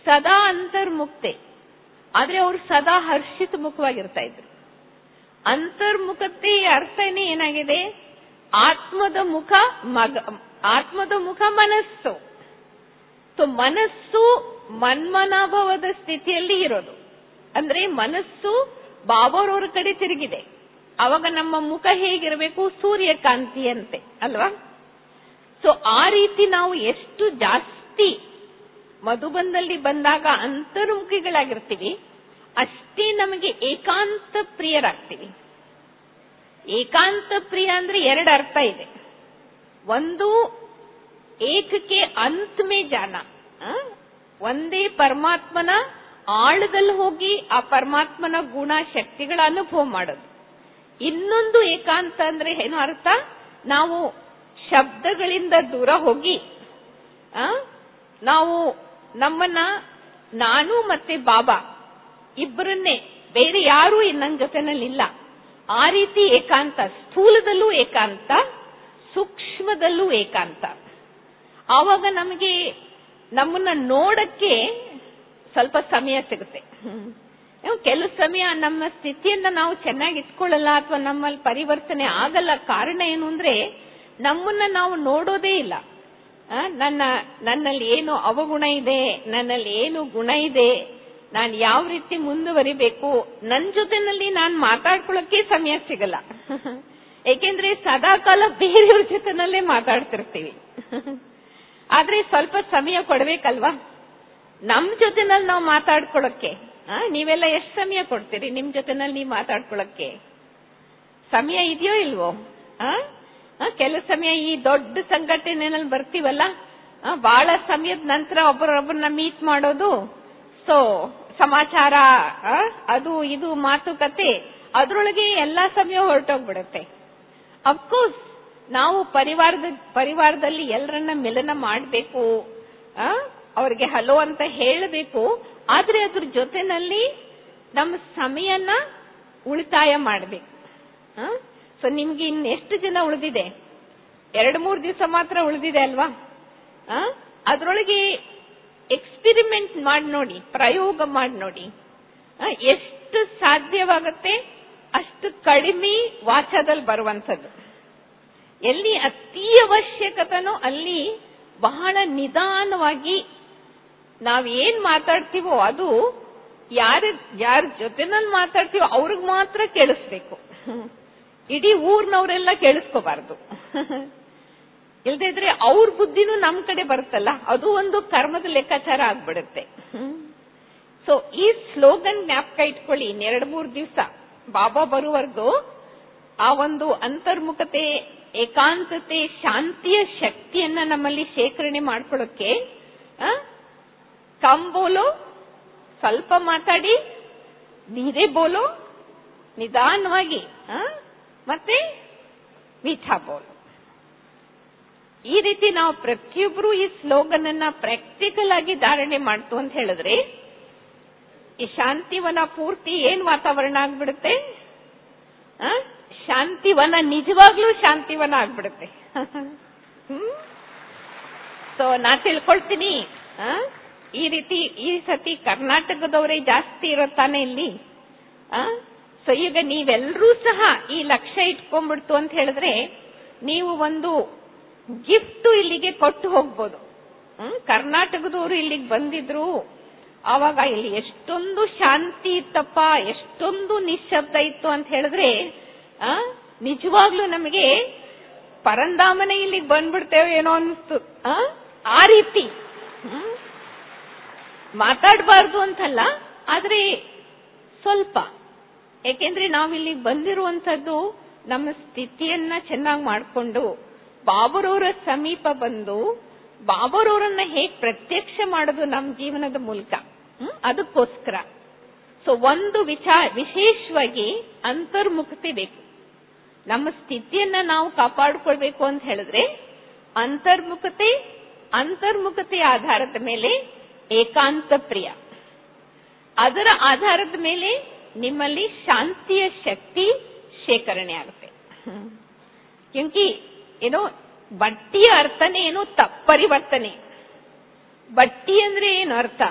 ಸದಾ ಅಂತರ್ಮುಕ್ತೆ, ಆದ್ರೆ ಅವರು ಸದಾ ಹರ್ಷಿತ ಮುಖವಾಗಿರ್ತಾ ಇದ್ರು. ಅಂತರ್ಮುಖತೆ ಅರ್ಥನೇ ಏನಾಗಿದೆ? ಆತ್ಮದ ಮುಖ ಮಗ ಆತ್ಮದ ಮುಖ ಮನಸ್ಸು. ಸೊ ಮನಸ್ಸು ಮನ್ಮನಾಭವದ ಸ್ಥಿತಿಯಲ್ಲಿ ಇರೋದು. ಅಂದ್ರೆ ಮನಸ್ಸು ಬಾಬಾರವರ ಕಡೆ ತಿರುಗಿದೆ. ಅವಾಗ ನಮ್ಮ ಮುಖ ಹೇಗಿರಬೇಕು? ಸೂರ್ಯಕಾಂತಿಯಂತೆ ಅಲ್ವಾ? ಸೊ ಆ ರೀತಿ ನಾವು ಎಷ್ಟು ಜಾಸ್ತಿ ಮಧುಬಂಧದಲ್ಲಿ ಬಂದಾಗ ಅಂತರ್ಮುಖಿಗಳಾಗಿರ್ತೀವಿ, ಅಷ್ಟೇ ನಮಗೆ ಏಕಾಂತ ಪ್ರಿಯರಾಗ್ತೀವಿ. ಏಕಾಂತ ಪ್ರಿಯ ಅಂದ್ರೆ ಎರಡು ಅರ್ಥ ಇದೆ. ಒಂದು ಏಕಕ್ಕೆ ಅಂತ್ ಮೇ ಜಾನ, ಒಂದೇ ಪರಮಾತ್ಮನ ಆಳದಲ್ಲಿ ಹೋಗಿ ಆ ಪರಮಾತ್ಮನ ಗುಣ ಶಕ್ತಿಗಳ ಅನುಭವ ಮಾಡೋದು. ಇನ್ನೊಂದು ಏಕಾಂತ ಅಂದ್ರೆ ಏನು ಅರ್ಥ? ನಾವು ಶಬ್ದಗಳಿಂದ ದೂರ ಹೋಗಿ ನಾವು ನಮ್ಮನ್ನ ನಾನು ಮತ್ತೆ ಬಾಬಾ ಇಬ್ಬರನ್ನೇ, ಬೇರೆ ಯಾರೂ ನನ್ನ ಜೊತೆನಲ್ಲಿಲ್ಲ, ಆ ರೀತಿ ಏಕಾಂತ. ಸ್ಥೂಲದಲ್ಲೂ ಏಕಾಂತ, ಸೂಕ್ಷ್ಮದಲ್ಲೂ ಏಕಾಂತ. ಆವಾಗ ನಮಗೆ ನಮ್ಮನ್ನ ನೋಡಕ್ಕೆ ಸ್ವಲ್ಪ ಸಮಯ ಸಿಗುತ್ತೆ. ಕೆಲವು ಸಮಯ ನಮ್ಮ ಸ್ಥಿತಿಯನ್ನ ನಾವು ಚೆನ್ನಾಗಿ ಇಟ್ಕೊಳ್ಳಲ್ಲ ಅಥವಾ ನಮ್ಮಲ್ಲಿ ಪರಿವರ್ತನೆ ಆಗಲ್ಲ. ಕಾರಣ ಏನು ಅಂದ್ರೆ ನಮ್ಮನ್ನ ನಾವು ನೋಡೋದೇ ಇಲ್ಲ. ನನ್ನ ನನ್ನಲ್ಲಿ ಏನು ಅವಗುಣ ಇದೆ, ನನ್ನಲ್ಲಿ ಏನು ಗುಣ ಇದೆ, ನಾನು ಯಾವ ರೀತಿ ಮುಂದುವರಿಬೇಕು, ನನ್ನ ಜೊತೆನಲ್ಲಿ ನಾನು ಮಾತಾಡ್ಕೊಳ್ಳೋಕೆ ಸಮಯ ಸಿಗಲ್ಲ. ಏಕೆಂದ್ರೆ ಸದಾಕಾಲ ಬೇರೆಯವ್ರ ಜೊತೆನಲ್ಲೇ ಮಾತಾಡ್ತಿರ್ತೀವಿ. ಆದ್ರೆ ಸ್ವಲ್ಪ ಸಮಯ ಕೊಡ್ಬೇಕಲ್ವಾ ನಮ್ ಜೊತೆನಲ್ಲಿ ನಾವು ಮಾತಾಡ್ಕೊಳ್ಳೋಕೆ. ನೀವೆಲ್ಲ ಎಷ್ಟು ಸಮಯ ಕೊಡ್ತೀರಿ ನಿಮ್ ಜೊತೆನಲ್ಲಿ ನೀವು ಮಾತಾಡ್ಕೊಳ್ಳೋಕೆ? ಸಮಯ ಇದೆಯೋ ಇಲ್ವೋ? ಕೆಲವು ಸಮಯ ಈ ದೊಡ್ಡ ಸಂಘಟನೆಯಲ್ಲಿ ಬರ್ತೀವಲ್ಲ, ಬಹಳ ಸಮಯದ ನಂತರ ಒಬ್ಬರೊಬ್ಬರನ್ನ ಮೀಟ್ ಮಾಡೋದು, ಸೊ ಸಮಾಚಾರ, ಅದು ಇದು ಮಾತುಕತೆ, ಅದ್ರೊಳಗೆ ಎಲ್ಲಾ ಸಮಯ ಹೊರಟೋಗ್ಬಿಡುತ್ತೆ. ಅಫ್ಕೋರ್ಸ್ ನಾವು ಪರಿವಾರದ ಪರಿವಾರದಲ್ಲಿ ಎಲ್ಲರನ್ನ ಮಿಲನ ಮಾಡಬೇಕು, ಅವ್ರಿಗೆ ಹಲೋ ಅಂತ ಹೇಳಬೇಕು. ಆದ್ರೆ ಅದ್ರ ಜೊತೆನಲ್ಲಿ ನಮ್ಮ ಸಮಯನ ಉಳಿತಾಯ ಮಾಡಬೇಕು. ಸೊ ನಿಮ್ಗೆ ಇನ್ ಎಷ್ಟು ಜನ ಉಳಿದಿದೆ? ಎರಡು ಮೂರು ದಿವಸ ಮಾತ್ರ ಉಳಿದಿದೆ ಅಲ್ವಾ? ಅದ್ರೊಳಗೆ ಎಕ್ಸ್ಪೆರಿಮೆಂಟ್ ಮಾಡಿ ನೋಡಿ, ಪ್ರಯೋಗ ಮಾಡಿ ನೋಡಿ. ಎಷ್ಟು ಸಾಧ್ಯವಾಗುತ್ತೆ ಅಷ್ಟು ಕಡಿಮೆ ವಾಚದಲ್ಲಿ ಬರುವಂಥದ್ದು. ಎಲ್ಲಿ ಅತಿ ಅವಶ್ಯಕತೆನೋ ಅಲ್ಲಿ ಬಹಳ ನಿಧಾನವಾಗಿ ನಾವೇನ್ ಮಾತಾಡ್ತೀವೋ ಅದು ಯಾರ ಯಾರ ಜೊತೆನಲ್ಲಿ ಮಾತಾಡ್ತೀವೋ ಅವ್ರಿಗೆ ಮಾತ್ರ ಕೇಳಿಸ್ಬೇಕು. ಇಡೀ ಊರ್ನವರೆಲ್ಲ ಕೇಳಿಸ್ಕೋಬಾರ್ದು. ಇಲ್ದೇ ಇದ್ರೆ ಅವ್ರ ಬುದ್ಧಿನೂ ನಮ್ ಕಡೆ ಬರುತ್ತಲ್ಲ, ಅದು ಒಂದು ಕರ್ಮದ ಲೆಕ್ಕಾಚಾರ ಆಗ್ಬಿಡುತ್ತೆ. ಸೊ ಈ ಸ್ಲೋಗನ್ ಜ್ಞಾಪಕ ಇಟ್ಕೊಳ್ಳಿ. ಇನ್ನೆರಡು ಮೂರು ದಿವಸ ಬಾಬಾ ಬರುವರೆಗೂ ಆ ಒಂದು ಅಂತರ್ಮುಖತೆ, ಏಕಾಂತತೆ, ಶಾಂತಿಯ ಶಕ್ತಿಯನ್ನ ನಮ್ಮಲ್ಲಿ ಶೇಖರಣೆ ಮಾಡ್ಕೊಳ್ಳೋಕೆ ಕಮ್ ಬೋಲೋ, ಸ್ವಲ್ಪ ಮಾತಾಡಿ, ಧೀರೆ ಬೋಲೋ, ನಿಧಾನವಾಗಿ, ಮತ್ತೆ ಮೀಠಾ ಬೋಲೋ. ಈ ರೀತಿ ನಾವು ಪ್ರತಿಯೊಬ್ಬರು ಈ ಸ್ಲೋಗನ್ ಅನ್ನ ಪ್ರಾಕ್ಟಿಕಲ್ ಆಗಿ ಧಾರಣೆ ಮಾಡ್ತು ಅಂತ ಹೇಳಿದ್ರೆ ಈ ಶಾಂತಿವನ ಪೂರ್ತಿ ಏನ್ ವಾತಾವರಣ ಆಗ್ಬಿಡುತ್ತೆ? ಶಾಂತಿವನ ನಿಜವಾಗ್ಲೂ ಶಾಂತಿವನ ಆಗ್ಬಿಡುತ್ತೆ. ಸೊ ನಾ ತಿಳ್ಕೊಳ್ತೀನಿ, ಈ ರೀತಿ ಈ ಸತಿ ಕರ್ನಾಟಕದವರೇ ಜಾಸ್ತಿ ಇರುತ್ತಾನೆ ಇಲ್ಲಿ. ಸೊ ಈಗ ನೀವೆಲ್ಲರೂ ಸಹ ಈ ಲಕ್ಷ್ಯ ಇಟ್ಕೊಂಡ್ಬಿಡ್ತು ಅಂತ ಹೇಳಿದ್ರೆ ನೀವು ಒಂದು ಗಿಫ್ಟ್ ಇಲ್ಲಿಗೆ ಕೊಟ್ಟು ಹೋಗ್ಬೋದು. ಕರ್ನಾಟಕದವರು ಇಲ್ಲಿಗೆ ಬಂದಿದ್ರು, ಆವಾಗ ಇಲ್ಲಿ ಎಷ್ಟೊಂದು ಶಾಂತಿ ಇತ್ತಪ್ಪ, ಎಷ್ಟೊಂದು ನಿಶ್ಶಬ್ದ ಇತ್ತು ಅಂತ ಹೇಳಿದ್ರೆ ನಿಜವಾಗ್ಲೂ ನಮಗೆ ಪರಂಧಾಮನೆ ಇಲ್ಲಿಗೆ ಬಂದ್ಬಿಡ್ತೇವೆ ಏನೋ ಅನಿಸ್ತು. ಆ ರೀತಿ ಮಾತಾಡಬಾರ್ದು ಅಂತಲ್ಲ, ಆದ್ರೆ ಸ್ವಲ್ಪ, ಯಾಕೆಂದ್ರೆ ನಾವಿಲ್ಲಿಗೆ ಬಂದಿರುವಂತದ್ದು ನಮ್ಮ ಸ್ಥಿತಿಯನ್ನ ಚೆನ್ನಾಗಿ ಮಾಡಿಕೊಂಡು ಬಾಬರವರ ಸಮೀಪ ಬಂದು ಬಾಬರವರನ್ನ ಹೇಗ್ ಪ್ರತ್ಯಕ್ಷ ಮಾಡೋದು ನಮ್ಮ ಜೀವನದ ಮೂಲಕ, ಅದಕ್ಕೋಸ್ಕರ. ಸೊ ಒಂದು ವಿಚಾರ ವಿಶೇಷವಾಗಿ ಅಂತರ್ಮುಖತೆ ಬೇಕು. ನಮ್ಮ ಸ್ಥಿತಿಯನ್ನ ನಾವು ಕಾಪಾಡಿಕೊಳ್ಬೇಕು ಅಂತ ಹೇಳಿದ್ರೆ ಅಂತರ್ಮುಖತೆ, ಅಂತರ್ಮುಖತೆಯ ಆಧಾರದ ಮೇಲೆ ಏಕಾಂತ ಪ್ರಿಯ, ಅದರ ಆಧಾರದ ಮೇಲೆ ನಿಮ್ಮಲ್ಲಿ ಶಾಂತಿಯ ಶಕ್ತಿ ಶೇಖರಣೆ ಆಗುತ್ತೆ. ಕ್ಯೂಂಕಿ ಏನೋ ಬಟ್ಟಿಯ ಅರ್ಥನೇ ಏನು? ಪರಿವರ್ತನೆ. ಬಟ್ಟಿ ಅಂದ್ರೆ ಏನು ಅರ್ಥ?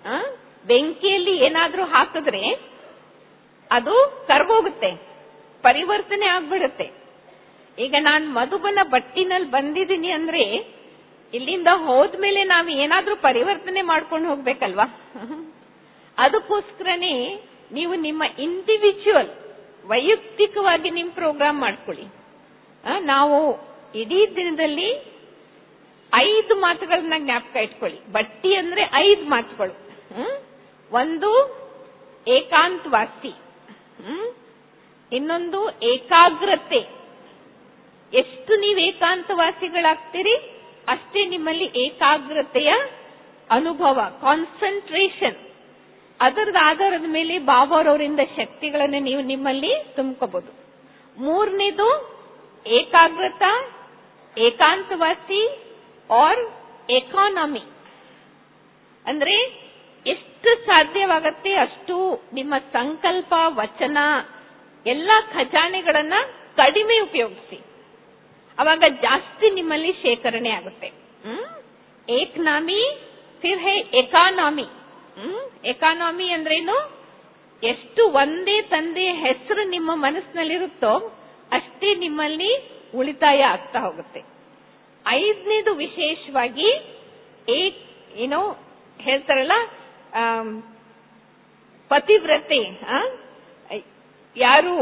ಬೆಂಕಿಯಲ್ಲಿ ಏನಾದ್ರೂ ಹಾಕಿದ್ರೆ ಅದು ಕರ್ಗೋಗುತ್ತೆ, ಪರಿವರ್ತನೆ ಆಗ್ಬಿಡುತ್ತೆ. ಈಗ ನಾನು ಮಧುಬನ ಬಟ್ಟಿನಲ್ಲಿ ಬಂದಿದ್ದೀನಿ ಅಂದ್ರೆ ಇಲ್ಲಿಂದ ಹೋದ್ಮೇಲೆ ನಾವು ಏನಾದ್ರೂ ಪರಿವರ್ತನೆ ಮಾಡ್ಕೊಂಡು ಹೋಗ್ಬೇಕಲ್ವಾ. ಅದಕ್ಕೋಸ್ಕರನೇ ನೀವು ನಿಮ್ಮ ಇಂಡಿವಿಜುವಲ್ ವೈಯಕ್ತಿಕವಾಗಿ ನಿಮ್ ಪ್ರೋಗ್ರಾಮ್ ಮಾಡ್ಕೊಳ್ಳಿ. ನಾವು ಇಡೀ ದಿನದಲ್ಲಿ ಐದು ಮಾತುಗಳನ್ನ ಜ್ಞಾಪಕ ಇಟ್ಕೊಳ್ಳಿ. ಬಟ್ಟಿ ಅಂದ್ರೆ ಐದು ಮಾತುಗಳು. ಒಂದು ಏಕಾಂತವಾಸಿ, ಇನ್ನೊಂದು ಏಕಾಗ್ರತೆ. ಎಷ್ಟು ನೀವು ಏಕಾಂತವಾಸಿಗಳಾಗ್ತೀರಿ ಅಷ್ಟೇ ನಿಮ್ಮಲ್ಲಿ ಏಕಾಗ್ರತೆಯ ಅನುಭವ, ಕಾನ್ಸಂಟ್ರೇಷನ್. ಅದರದ ಆಧಾರದ ಮೇಲೆ ಬಾಬಾರವರಿಂದ ಶಕ್ತಿಗಳನ್ನು ನೀವು ನಿಮ್ಮಲ್ಲಿ ತುಂಬ್ಕೋಬಹುದು. ಮೂರನೇದು ಏಕಾಗ್ರತಾ, ಏಕಾಂತವಾಸಿ ಆರ್ ಎಕಾನಮಿ. ಅಂದ್ರೆ ಎಷ್ಟು ಸಾಧ್ಯವಾಗತ್ತೆ ಅಷ್ಟು ನಿಮ್ಮ ಸಂಕಲ್ಪ, ವಚನ ಎಲ್ಲ ಖಜಾನೆಗಳನ್ನ ಕಡಿಮೆ ಉಪಯೋಗಿಸಿ. ಅವಾಗ ಜಾಸ್ತಿ ನಿಮ್ಮಲ್ಲಿ ಶೇಖರಣೆ ಆಗುತ್ತೆ. ಏಕನಾಮಿ ಫಿರ್ ಹೇ ಎಕಾನಮಿ. ಎಕಾನಮಿ ಅಂದ್ರೇನು? ಎಷ್ಟು ಒಂದೇ ತಂದೆಯ ಹೆಸರು ನಿಮ್ಮ ಮನಸ್ಸಿನಲ್ಲಿರುತ್ತೋ ಅಷ್ಟೇ ನಿಮ್ಮಲ್ಲಿ ಉಳಿತಾಯ ಆಗ್ತಾ ಹೋಗುತ್ತೆ. ಐದನೇದು ವಿಶೇಷವಾಗಿ ಏಕ್ ಏನೋ ಹೇಳ್ತಾರಲ್ಲ, ಪತಿವ್ರತೆ. ಯಾರು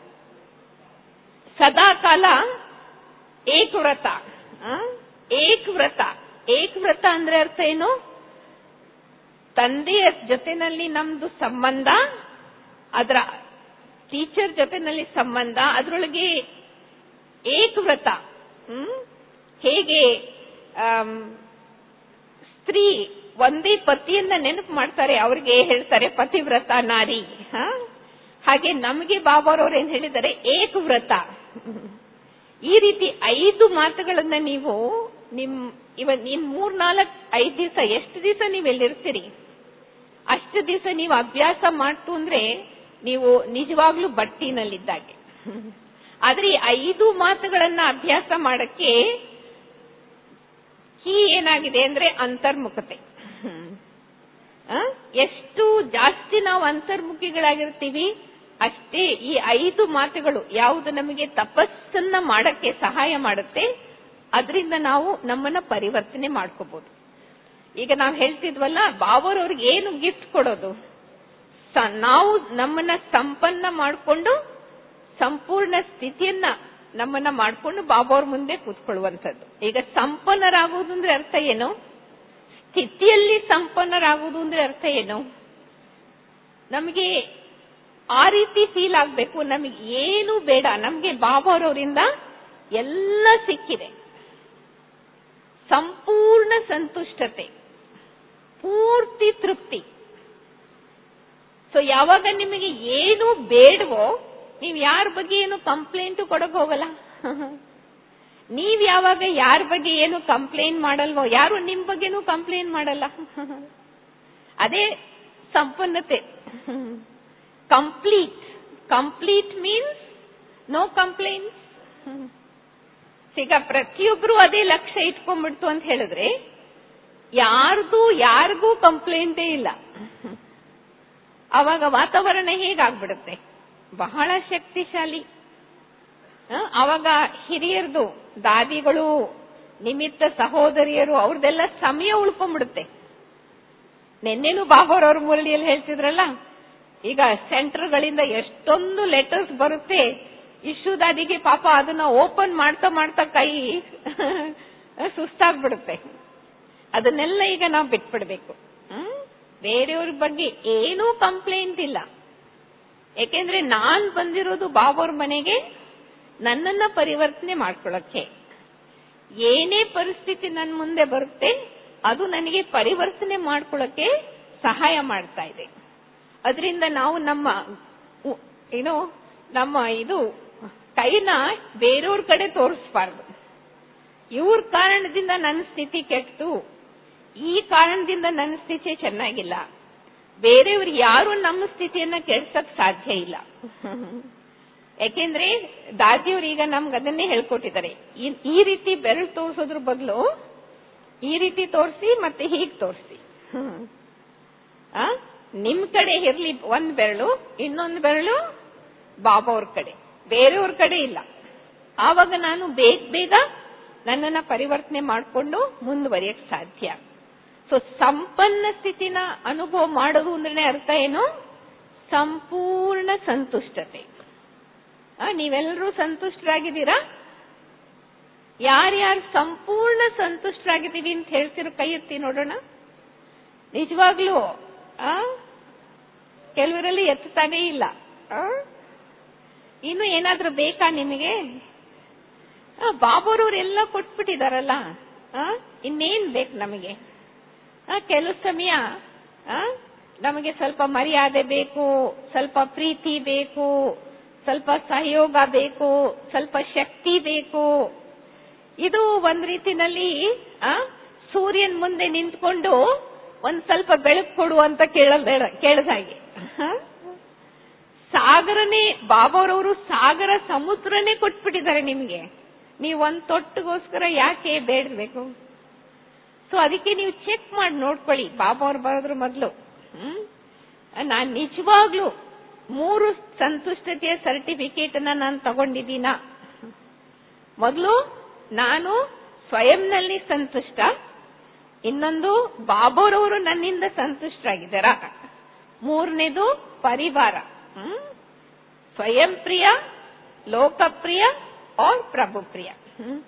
ಸದಾಕಾಲ ಏಕವ್ರತ. ಏಕವ್ರತ ಏಕವ್ರತ ಅಂದ್ರೆ ಅರ್ಥ ಏನು? ತಂದೆಯ ಜೊತೆನಲ್ಲಿ ನಮ್ದು ಸಂಬಂಧ, ಅದರ ಟೀಚರ್ ಜೊತೆನಲ್ಲಿ ಸಂಬಂಧ, ಅದರೊಳಗೆ ಏಕವ್ರತ. ಹೇಗೆ ಸ್ತ್ರೀ ಒಂದೇ ಪತಿಯನ್ನ ನೆನಪು ಮಾಡ್ತಾರೆ, ಅವ್ರಿಗೆ ಹೇಳ್ತಾರೆ ಪತಿವ್ರತ ನಾರಿ. ಹಾಗೆ ನಮಗೆ ಬಾಬಾರವ್ರು ಏನ್ ಹೇಳಿದ್ದಾರೆ? ಏಕವ್ರತ. ಈ ರೀತಿ ಐದು ಮಾತುಗಳನ್ನ ನೀವು ನಿಮ್ ಇವ ಇನ್ ಮೂರ್ನಾಲ್ಕು ಐದು ದಿವಸ, ಎಷ್ಟು ದಿವಸ ನೀವು ಎಲ್ಲಿರ್ತೀರಿ ಅಷ್ಟು ದಿವಸ ನೀವು ಅಭ್ಯಾಸ ಮಾಡ್ತು ಅಂದ್ರೆ ನೀವು ನಿಜವಾಗ್ಲೂ ಬಟ್ಟಿನಲ್ಲಿದ್ದಾಗೆ. ಆದ್ರೆ ಈ ಐದು ಮಾತುಗಳನ್ನ ಅಭ್ಯಾಸ ಮಾಡಕ್ಕೆ ಕೀ ಏನಾಗಿದೆ ಅಂದ್ರೆ ಅಂತರ್ಮುಖತೆ. ಎಷ್ಟು ಜಾಸ್ತಿ ನಾವು ಅಂತರ್ಮುಖಿಗಳಾಗಿರ್ತೀವಿ ಅಷ್ಟೇ ಈ ಐದು ಮಾತುಗಳು ಯಾವುದು ನಮಗೆ ತಪಸ್ಸನ್ನ ಮಾಡಕ್ಕೆ ಸಹಾಯ ಮಾಡುತ್ತೆ, ಅದರಿಂದ ನಾವು ನಮ್ಮನ್ನ ಪರಿವರ್ತನೆ ಮಾಡ್ಕೋಬಹುದು. ಈಗ ನಾವು ಹೇಳ್ತಿದ್ವಲ್ಲ, ಬಾಬಾರವ್ರಿಗೆ ಏನು ಗಿಫ್ಟ್ ಕೊಡೋದು? ನಾವು ನಮ್ಮನ್ನ ಸಂಪನ್ನ ಮಾಡಿಕೊಂಡು ಸಂಪೂರ್ಣ ಸ್ಥಿತಿಯನ್ನ ನಮ್ಮನ್ನ ಮಾಡಿಕೊಂಡು ಬಾಬಾವ್ರ ಮುಂದೆ ಕೂತ್ಕೊಳ್ಳುವಂಥದ್ದು. ಈಗ ಸಂಪನ್ನರಾಗುವುದು ಅಂದ್ರೆ ಅರ್ಥ ಏನು? ಸ್ಥಿತಿಯಲ್ಲಿ ಸಂಪನ್ನರಾಗುವುದು ಅಂದ್ರೆ ಅರ್ಥ ಏನು? ನಮಗೆ ಆ ರೀತಿ ಫೀಲ್ ಆಗ್ಬೇಕು, ನಮಗೆ ಏನು ಬೇಡ, ನಮ್ಗೆ ಬಾಬಾರವರಿಂದ ಎಲ್ಲ ಸಿಕ್ಕಿದೆ, ಸಂಪೂರ್ಣ ಸಂತುಷ್ಟತೆ, ಪೂರ್ತಿ ತೃಪ್ತಿ. ಸೊ ಯಾವಾಗ ನಿಮಗೆ ಏನು ಬೇಡವೋ ನೀವು ಯಾರ ಬಗ್ಗೆ ಏನು ಕಂಪ್ಲೇಂಟ್ ಕೊಡಕ್ ಹೋಗಲ್ಲ. ನೀವ್ ಯಾವಾಗ ಯಾರ ಬಗ್ಗೆ ಏನು ಕಂಪ್ಲೇಂಟ್ ಮಾಡಲ್ವೋ ಯಾರು ನಿಮ್ ಬಗ್ಗೆನೂ ಕಂಪ್ಲೇಂಟ್ ಮಾಡಲ್ಲ. ಅದೇ ಸಂಪನ್ನತೆ. Complete complete means no complaints. ಈಗ ಪ್ರತಿಯೊಬ್ರು ಅದೇ ಲಕ್ಷ್ಯ ಇಟ್ಕೊಂಡ್ಬಿಡ್ತು ಅಂತ ಹೇಳಿದ್ರೆ ಯಾರ್ದು ಯಾರಿಗೂ ಕಂಪ್ಲೇಂಟೇ ಇಲ್ಲ. ಅವಾಗ ವಾತಾವರಣ ಹೇಗಾಗ್ಬಿಡುತ್ತೆ? ಬಹಳ ಶಕ್ತಿಶಾಲಿ. ಅವಾಗ ಹಿರಿಯರದು, ದಾದಿಗಳು, ನಿಮಿತ್ತ ಸಹೋದರಿಯರು, ಅವ್ರದೆಲ್ಲ ಸಮಯ ಉಳ್ಕೊಂಡ್ಬಿಡುತ್ತೆ. ನಿನ್ನೆನೂ ಬಾಬಾರವ್ರ ಮುರಳಿಯಲ್ಲಿ ಹೇಳ್ತಿದ್ರಲ್ಲ, ಈಗ ಸೆಂಟರ್ಗಳಿಂದ ಎಷ್ಟೊಂದು ಲೆಟರ್ಸ್ ಬರುತ್ತೆ, ಇಶ್ಯೂ ದಾದಿಗೆ ಪಾಪ ಅದನ್ನ ಓಪನ್ ಮಾಡ್ತಾ ಮಾಡ್ತಾ ಕೈ ಸುಸ್ತಾಗ್ಬಿಡುತ್ತೆ. ಅದನ್ನೆಲ್ಲ ಈಗ ನಾವು ಬಿಟ್ಬಿಡ್ಬೇಕು. ಬೇರೆಯವ್ರ ಬಗ್ಗೆ ಏನೂ ಕಂಪ್ಲೇಂಟ್ ಇಲ್ಲ. ಯಾಕೆಂದ್ರೆ ನಾನ್ ಬಂದಿರೋದು ಬಾಬಾವ್ರ ಮನೆಗೆ ನನ್ನನ್ನ ಪರಿವರ್ತನೆ ಮಾಡ್ಕೊಳ್ಳಕ್ಕೆ. ಏನೇ ಪರಿಸ್ಥಿತಿ ನನ್ನ ಮುಂದೆ ಬರುತ್ತೆ ಅದು ನನಗೆ ಪರಿವರ್ತನೆ ಮಾಡ್ಕೊಳ್ಳಕ್ಕೆ ಸಹಾಯ ಮಾಡ್ತಾ ಇದೆ. ಅದರಿಂದ ನಾವು ನಮ್ಮ ಏನೋ ನಮ್ಮ ಇದು ಕೈನ ಬೇರೆಯವ್ರ ಕಡೆ ತೋರಿಸಬಾರ್ದು. ಇವ್ರ ಕಾರಣದಿಂದ ನನ್ನ ಸ್ಥಿತಿ ಕೆಟ್ಟು, ಈ ಕಾರಣದಿಂದ ನನ್ನ ಸ್ಥಿತಿ ಚೆನ್ನಾಗಿಲ್ಲ. ಬೇರೆಯವ್ರು ಯಾರು ನಮ್ಮ ಸ್ಥಿತಿಯನ್ನ ಕೆಡ್ಸಕ್ ಸಾಧ್ಯ ಇಲ್ಲ. ಯಾಕೆಂದ್ರೆ ದಾದಿಯವ್ರು ಈಗ ನಮ್ಗೆ ಅದನ್ನೇ ಹೇಳ್ಕೊಟ್ಟಿದ್ದಾರೆ. ಈ ರೀತಿ ಬೆರಳು ತೋರಿಸೋದ್ರ ಬದಲು ಈ ರೀತಿ ತೋರಿಸಿ ಮತ್ತೆ ಹೀಗೆ ತೋರಿಸಿ. ನಿಮ್ ಕಡೆ ಇರ್ಲಿ ಒಂದ್ ಬೆರಳು, ಇನ್ನೊಂದು ಬೆರಳು ಬಾಬಾ ಅವ್ರ ಕಡೆ, ಬೇರೆಯವ್ರ ಕಡೆ ಇಲ್ಲ. ಆವಾಗ ನಾನು ಬೇಗ ಬೇಗ ನನ್ನನ್ನ ಪರಿವರ್ತನೆ ಮಾಡಿಕೊಂಡು ಮುಂದುವರಿಯಕ್ ಸಾಧ್ಯ. ಸೊ ಸಂಪನ್ನ ಸ್ಥಿತಿನ ಅನುಭವ ಮಾಡೋದು ಅಂದ್ರೆ ಅರ್ಥ ಏನು? ಸಂಪೂರ್ಣ ಸಂತುಷ್ಟತೆ. ನೀವೆಲ್ಲರೂ ಸಂತುಷ್ಟರಾಗಿದ್ದೀರಾ? ಯಾರ್ಯಾರು ಸಂಪೂರ್ಣ ಸಂತುಷ್ಟರಾಗಿದ್ದೀವಿ ಅಂತ ಹೇಳ್ತಿರೋ ಕೈ ಎತ್ತಿ ನೋಡೋಣ. ನಿಜವಾಗ್ಲೂ ಆ ಕೆಲವರಲ್ಲಿ ಎತ್ತಾನೇ ಇಲ್ಲ. ಇನ್ನು ಏನಾದ್ರೂ ಬೇಕಾ ನಿಮಗೆ? ಬಾಬಾರವ್ರೆಲ್ಲ ಕೊಟ್ಬಿಟ್ಟಿದಾರಲ್ಲ, ಇನ್ನೇನ್ ಬೇಕು ನಮಗೆ? ಕೆಲವು ಸಮಯ ನಮಗೆ ಸ್ವಲ್ಪ ಮರ್ಯಾದೆ ಬೇಕು, ಸ್ವಲ್ಪ ಪ್ರೀತಿ ಬೇಕು, ಸ್ವಲ್ಪ ಸಹಯೋಗ ಬೇಕು, ಸ್ವಲ್ಪ ಶಕ್ತಿ ಬೇಕು. ಇದು ಒಂದ್ ರೀತಿನಲ್ಲಿ ಸೂರ್ಯನ್ ಮುಂದೆ ನಿಂತ್ಕೊಂಡು ಒಂದ್ ಸ್ವಲ್ಪ ಬೆಳಕು ಕೊಡು ಅಂತ ಕೇಳದ ಹಾಗೆ. ಸಾಗರನೇ, ಬಾಬಾರವರು ಸಾಗರ ಸಮುದ್ರನೇ ಕೊಟ್ಬಿಟ್ಟಿದ್ದಾರೆ ನಿಮ್ಗೆ. ನೀವು ಒಂದ್ ತೊಟ್ಟಿಗೋಸ್ಕರ ಯಾಕೆ ಬೇಡಬೇಕು? ಸೊ ಅದಕ್ಕೆ ನೀವು ಚೆಕ್ ಮಾಡಿ ನೋಡ್ಕೊಳ್ಳಿ. ಬಾಬಾ ಅವ್ರು ಬರೋದ್ರ ಮೊದಲು ಹ್ಮ್ ನಾನ್ ನಿಜವಾಗ್ಲೂ ಮೂರು ಸಂತುಷ್ಟತೆಯ ಸರ್ಟಿಫಿಕೇಟ್ ಅನ್ನ ನಾನು ತಗೊಂಡಿದ್ದೀನ. ಮೊದಲು ನಾನು ಸ್ವಯಂನಲ್ಲಿ ಸಂತುಷ್ಟ, ಇನ್ನೊಂದು ಬಾಬೋರವರು ನನ್ನಿಂದ ಸಂತುಷ್ಟರಾಗಿದ್ದಾರ, ಮೂರನೇದು ಪರಿವಾರ. ಹ್ಮ್ ಸ್ವಯಂ ಪ್ರಿಯ, ಲೋಕಪ್ರಿಯ और ಪ್ರಭು ಪ್ರಿಯ. ಹ್ಮ್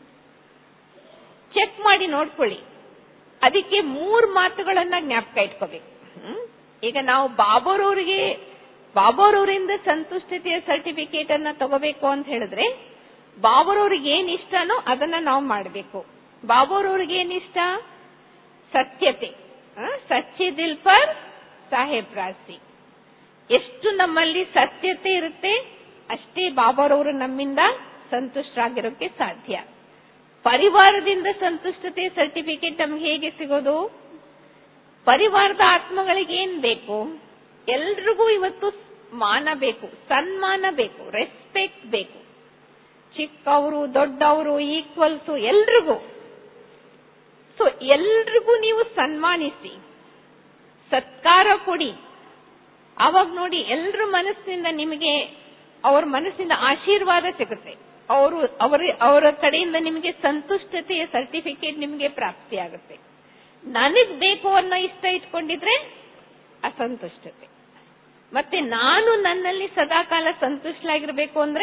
ಚೆಕ್ ಮಾಡಿ ನೋಡ್ಕೊಳ್ಳಿ. ಅದಕ್ಕೆ ಮೂರ್ ಮಾತುಗಳನ್ನ ಜ್ಞಾಪಕ ಇಟ್ಕೋಬೇಕು. ಹ್ಮ್ ಈಗ ನಾವು ಬಾಬೋರವರಿಗೆ ಬಾಬೋರವರಿಂದ ಸಂತುಷ್ಟತೆಯ ಸರ್ಟಿಫಿಕೇಟ್ ಅನ್ನ ತಗೋಬೇಕು ಅಂತ ಹೇಳಿದ್ರೆ, ಬಾಬೋರವ್ರಿಗೆ ಏನ್ ಇಷ್ಟನೋ ಅದನ್ನ ನಾವು ಮಾಡಬೇಕು. ಬಾಬೋರವ್ರಿಗೆ ಏನ್ ಇಷ್ಟ? ಸತ್ಯತೆ. ಸಚ್ಚೆ ದಿಲ್ ಪರ್ ಸಾಹೇಬ್ ರಾಸಿ. ಎಷ್ಟು ನಮ್ಮಲ್ಲಿ ಸತ್ಯತೆ ಇರುತ್ತೆ ಅಷ್ಟೇ ಬಾಬೋರವರು ನಮ್ಮಿಂದ ಸಂತುಷ್ಟರಾಗಿರೋಕೆ ಸಾಧ್ಯ. ಪರಿವಾರದಿಂದ ಸಂತುಷ್ಟತೆ ಸರ್ಟಿಫಿಕೇಟ್ ನಮ್ಗೆ ಹೇಗೆ ಸಿಗೋದು? ಪರಿವಾರದ ಆತ್ಮಗಳಿಗೆ ಏನ್ ಬೇಕು? ಎಲ್ರಿಗೂ ಇವತ್ತು ಮಾನ ಬೇಕು, ಸನ್ಮಾನ ಬೇಕು, ರೆಸ್ಪೆಕ್ಟ್ ಬೇಕು. ಚಿಕ್ಕವರು ದೊಡ್ಡವರು ಈಕ್ವಲ್ಸು ಎಲ್ರಿಗೂ. ಸೊ ಎಲ್ರಿಗೂ ನೀವು ಸನ್ಮಾನಿಸಿ, ಸತ್ಕಾರ ಕೊಡಿ. ಅವಾಗ ನೋಡಿ ಎಲ್ರ ಮನಸ್ಸಿನಿಂದ ನಿಮಗೆ ಅವ್ರ ಮನಸ್ಸಿಂದ ಆಶೀರ್ವಾದ ಸಿಗುತ್ತೆ. ಅವರು ಅವರ ಅವರ ಕಡೆಯಿಂದ ನಿಮಗೆ ಸಂತುಷ್ಟತೆಯ ಸರ್ಟಿಫಿಕೇಟ್ ನಿಮಗೆ ಪ್ರಾಪ್ತಿಯಾಗುತ್ತೆ. ನನಗ್ ಬೇಕು ಅನ್ನೋ ಇಷ್ಟ ಇಟ್ಕೊಂಡಿದ್ರೆ ಅಸಂತುಷ್ಟತೆ. ಮತ್ತೆ ನಾನು ನನ್ನಲ್ಲಿ ಸದಾಕಾಲ ಸಂತುಷ್ಟರಾಗಿರ್ಬೇಕು ಅಂದ್ರೆ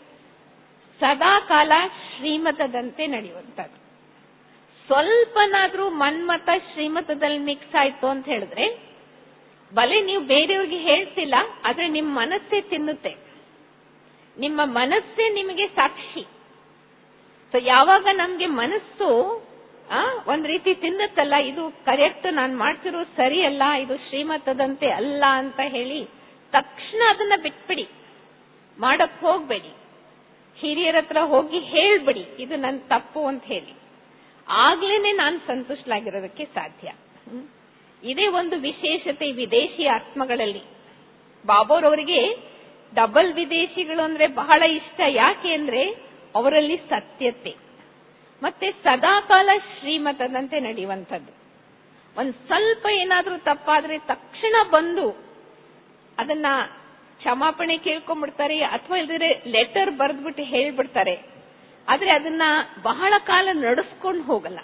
ಸದಾಕಾಲ ಶ್ರೀಮತದಂತೆ ನಡೆಯುವಂತದ್ದು. ಸ್ವಲ್ಪನಾದ್ರೂ ಮನ್ಮತ ಶ್ರೀಮತದಲ್ಲಿ ಮಿಕ್ಸ್ ಆಯ್ತು ಅಂತ ಹೇಳಿದ್ರೆ, ಬಲೆ ನೀವು ಬೇರೆಯವ್ರಿಗೆ ಹೇಳ್ತಿಲ್ಲ, ಆದ್ರೆ ನಿಮ್ಮ ಮನಸ್ಸೇ ತಿನ್ನುತ್ತೆ. ನಿಮ್ಮ ಮನಸ್ಸೇ ನಿಮಗೆ ಸಾಕ್ಷಿ. ಸೊ ಯಾವಾಗ ನಮ್ಗೆ ಮನಸ್ಸು ಒಂದ್ ರೀತಿ ತಿನ್ನುತ್ತಲ್ಲ, ಇದು ಕರೆಕ್ಟ್, ನಾನ್ ಮಾಡ್ತಿರೋ ಸರಿ ಅಲ್ಲ, ಇದು ಶ್ರೀಮತದಂತೆ ಅಲ್ಲ ಅಂತ ಹೇಳಿ ತಕ್ಷಣ ಅದನ್ನ ಬಿಟ್ಬಿಡಿ, ಮಾಡಕ್ ಹೋಗ್ಬೇಡಿ. ಹಿರಿಯರ ಹತ್ರ ಹೋಗಿ ಹೇಳ್ಬಿಡಿ ಇದು ನನ್ ತಪ್ಪು ಅಂತ ಹೇಳಿ. ಆಗ್ಲೇನೆ ನಾನು ಸಂತುಷ್ಟರಾಗಿರೋದಕ್ಕೆ ಸಾಧ್ಯ. ಇದೇ ಒಂದು ವಿಶೇಷತೆ ವಿದೇಶಿ ಆತ್ಮಗಳಲ್ಲಿ. ಬಾಬೋರವರಿಗೆ ಡಬಲ್ ವಿದೇಶಿಗಳು ಅಂದ್ರೆ ಬಹಳ ಇಷ್ಟ. ಯಾಕೆ ಅಂದ್ರೆ ಅವರಲ್ಲಿ ಸತ್ಯತೆ ಮತ್ತೆ ಸದಾಕಾಲ ಶ್ರೀಮತದಂತೆ ನಡೆಯುವಂಥದ್ದು. ಒಂದ್ ಸ್ವಲ್ಪ ಏನಾದ್ರೂ ತಪ್ಪಾದ್ರೆ ತಕ್ಷಣ ಬಂದು ಅದನ್ನ ಕ್ಷಮಾಪಣೆ ಕೇಳ್ಕೊಂಡ್ಬಿಡ್ತಾರೆ, ಅಥವಾ ಇಲ್ದಿದ್ರೆ ಲೆಟರ್ ಬರೆದ್ಬಿಟ್ಟು ಹೇಳ್ಬಿಡ್ತಾರೆ. ಆದ್ರೆ ಅದನ್ನ ಬಹಳ ಕಾಲ ನಡೆಸ್ಕೊಂಡು ಹೋಗಲ್ಲ.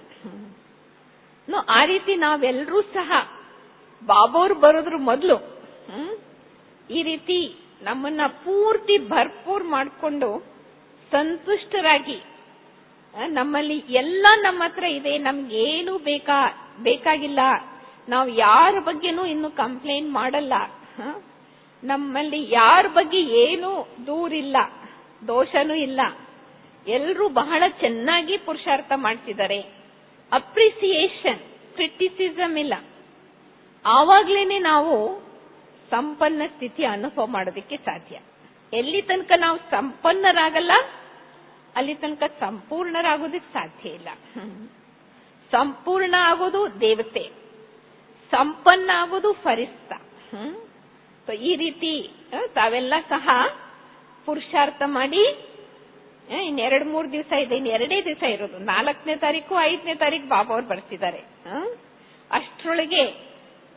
ಆ ರೀತಿ ನಾವೆಲ್ಲರೂ ಸಹ ಬಾಬೋರ್ ಬರೋದ್ರ ಮೊದಲು ಈ ರೀತಿ ನಮ್ಮನ್ನ ಪೂರ್ತಿ ಭರ್ಪೂರ್ ಮಾಡಿಕೊಂಡು ಸಂತುಷ್ಟರಾಗಿ, ನಮ್ಮಲ್ಲಿ ಎಲ್ಲ ನಮ್ಮ ಹತ್ರ ಇದೆ, ನಮ್ಗೇನು ಬೇಕಾ ಬೇಕಾಗಿಲ್ಲ, ನಾವು ಯಾರ ಬಗ್ಗೆನೂ ಇನ್ನು ಕಂಪ್ಲೇಂಟ್ ಮಾಡಲ್ಲ, ನಮ್ಮಲ್ಲಿ ಯಾರ ಬಗ್ಗೆ ಏನೂ ದೂರಿಲ್ಲ, ದೋಷನೂ ಇಲ್ಲ, ಎಲ್ಲರೂ ಬಹಳ ಚೆನ್ನಾಗಿ ಪುರುಷಾರ್ಥ ಮಾಡ್ತಿದ್ದಾರೆ, ಅಪ್ರಿಸಿಯೇಷನ್, ಕ್ರಿಟಿಸಿಸಮ್ ಇಲ್ಲ. ಆವಾಗ್ಲೇನೆ ನಾವು ಸಂಪನ್ನ ಸ್ಥಿತಿ ಅನುಭವ ಮಾಡೋದಕ್ಕೆ ಸಾಧ್ಯ. ಎಲ್ಲಿ ತನಕ ನಾವು ಸಂಪನ್ನರಾಗಲ್ಲ ಅಲ್ಲಿ ತನಕ ಸಂಪೂರ್ಣರಾಗೋದಕ್ಕೆ ಸಾಧ್ಯ ಇಲ್ಲ. ಸಂಪೂರ್ಣ ಆಗೋದು ದೇವತೆ, ಸಂಪನ್ನ ಆಗೋದು ಫರಿಸ್ತ. ಈ ರೀತಿ ತಾವೆಲ್ಲ ಸಹ ಪುರುಷಾರ್ಥ ಮಾಡಿ, ಇನ್ನೆರಡು ಮೂರು ದಿವಸ ಇದೆ, ಇನ್ನು ಎರಡೇ ದಿವಸ ಇರೋದು, ನಾಲ್ಕನೇ ತಾರೀಕು ಐದನೇ ತಾರೀಕು ಬಾಬಾ ಅವ್ರು ಬರ್ತಿದ್ದಾರೆ. ಅಷ್ಟರೊಳಗೆ ತೀವ್ರ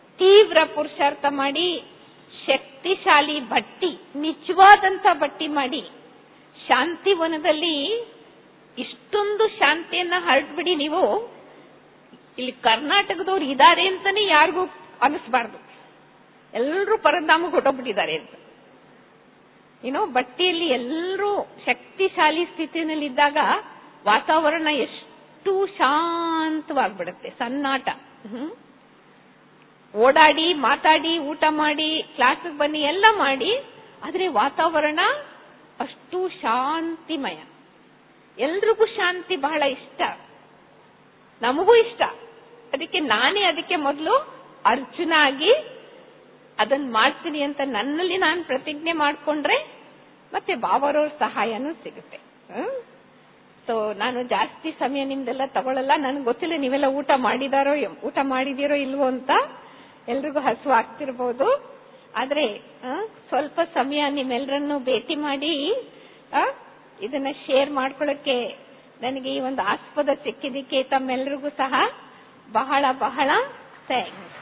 ತೀವ್ರ ಪುರುಷಾರ್ಥ ಮಾಡಿ ಶಕ್ತಿಶಾಲಿ ಬಟ್ಟಿ, ನಿಜವಾದಂತ ಬಟ್ಟಿ ಮಾಡಿ ಶಾಂತಿವನದಲ್ಲಿ ಇಷ್ಟೊಂದು ಶಾಂತಿಯನ್ನ ಹರಡ್ಬಿಡಿ. ನೀವು ಇಲ್ಲಿ ಕರ್ನಾಟಕದವ್ರು ಇದ್ದಾರೆ ಅಂತಾನೆ ಯಾರಿಗೂ ಅನಿಸ್ಬಾರ್ದು, ಎಲ್ಲರೂ ಪರಧಾಮಕ್ಕೆ ಹೊಟ್ಟೋಗ್ಬಿಟ್ಟಿದ್ದಾರೆ ಅಂತ. ಏನೋ ಬಟ್ಟಿಯಲ್ಲಿ ಎಲ್ಲರೂ ಶಕ್ತಿಶಾಲಿ ಸ್ಥಿತಿನಲ್ಲಿದ್ದಾಗ ವಾತಾವರಣ ಎಷ್ಟು ಶಾಂತವಾಗ್ಬಿಡುತ್ತೆ. ಸನ್ನಾಟ. ಹ್ಮ್ ಓಡಾಡಿ, ಮಾತಾಡಿ, ಊಟ ಮಾಡಿ, ಕ್ಲಾಸಿಗೆ ಬನ್ನಿ, ಎಲ್ಲ ಮಾಡಿ, ಆದ್ರೆ ವಾತಾವರಣ ಅಷ್ಟು ಶಾಂತಿಮಯ. ಎಲ್ರಿಗೂ ಶಾಂತಿ ಬಹಳ ಇಷ್ಟ, ನಮಗೂ ಇಷ್ಟ. ಅದಕ್ಕೆ ನಾನೇ ಅದಕ್ಕೆ ಮೊದಲು ಅರ್ಜುನ ಆಗಿ ಅದನ್ನ ಮಾಡ್ತೀನಿ ಅಂತ ನನ್ನಲ್ಲಿ ನಾನು ಪ್ರತಿಜ್ಞೆ ಮಾಡ್ಕೊಂಡ್ರೆ ಮತ್ತೆ ಬಾಬಾರವ್ರ ಸಹಾಯನೂ ಸಿಗುತ್ತೆ. ಸೊ ನಾನು ಜಾಸ್ತಿ ಸಮಯ ನಿಮ್ದೆಲ್ಲ ತಗೊಳ್ಳಲ್ಲ. ನನ್ಗೆ ಗೊತ್ತಿಲ್ಲ ನೀವೆಲ್ಲ ಊಟ ಮಾಡಿದಾರೋ ಊಟ ಮಾಡಿದಿರೋ ಇಲ್ವೋ ಅಂತ. ಎಲ್ರಿಗೂ ಹಸು ಆಗ್ತಿರ್ಬೋದು, ಆದ್ರೆ ಸ್ವಲ್ಪ ಸಮಯ ನಿಮ್ಮೆಲ್ಲರನ್ನು ಭೇಟಿ ಮಾಡಿ ಇದನ್ನ ಶೇರ್ ಮಾಡ್ಕೊಳ್ಳಕ್ಕೆ ನನಗೆ ಈ ಒಂದು ಆಸ್ಪದ ಸಿಕ್ಕಿದ್ದಕ್ಕೆ ತಮ್ಮೆಲ್ಲರಿಗೂ ಸಹ ಬಹಳ ಬಹಳ ಥ್ಯಾಂಕ್ಸ್.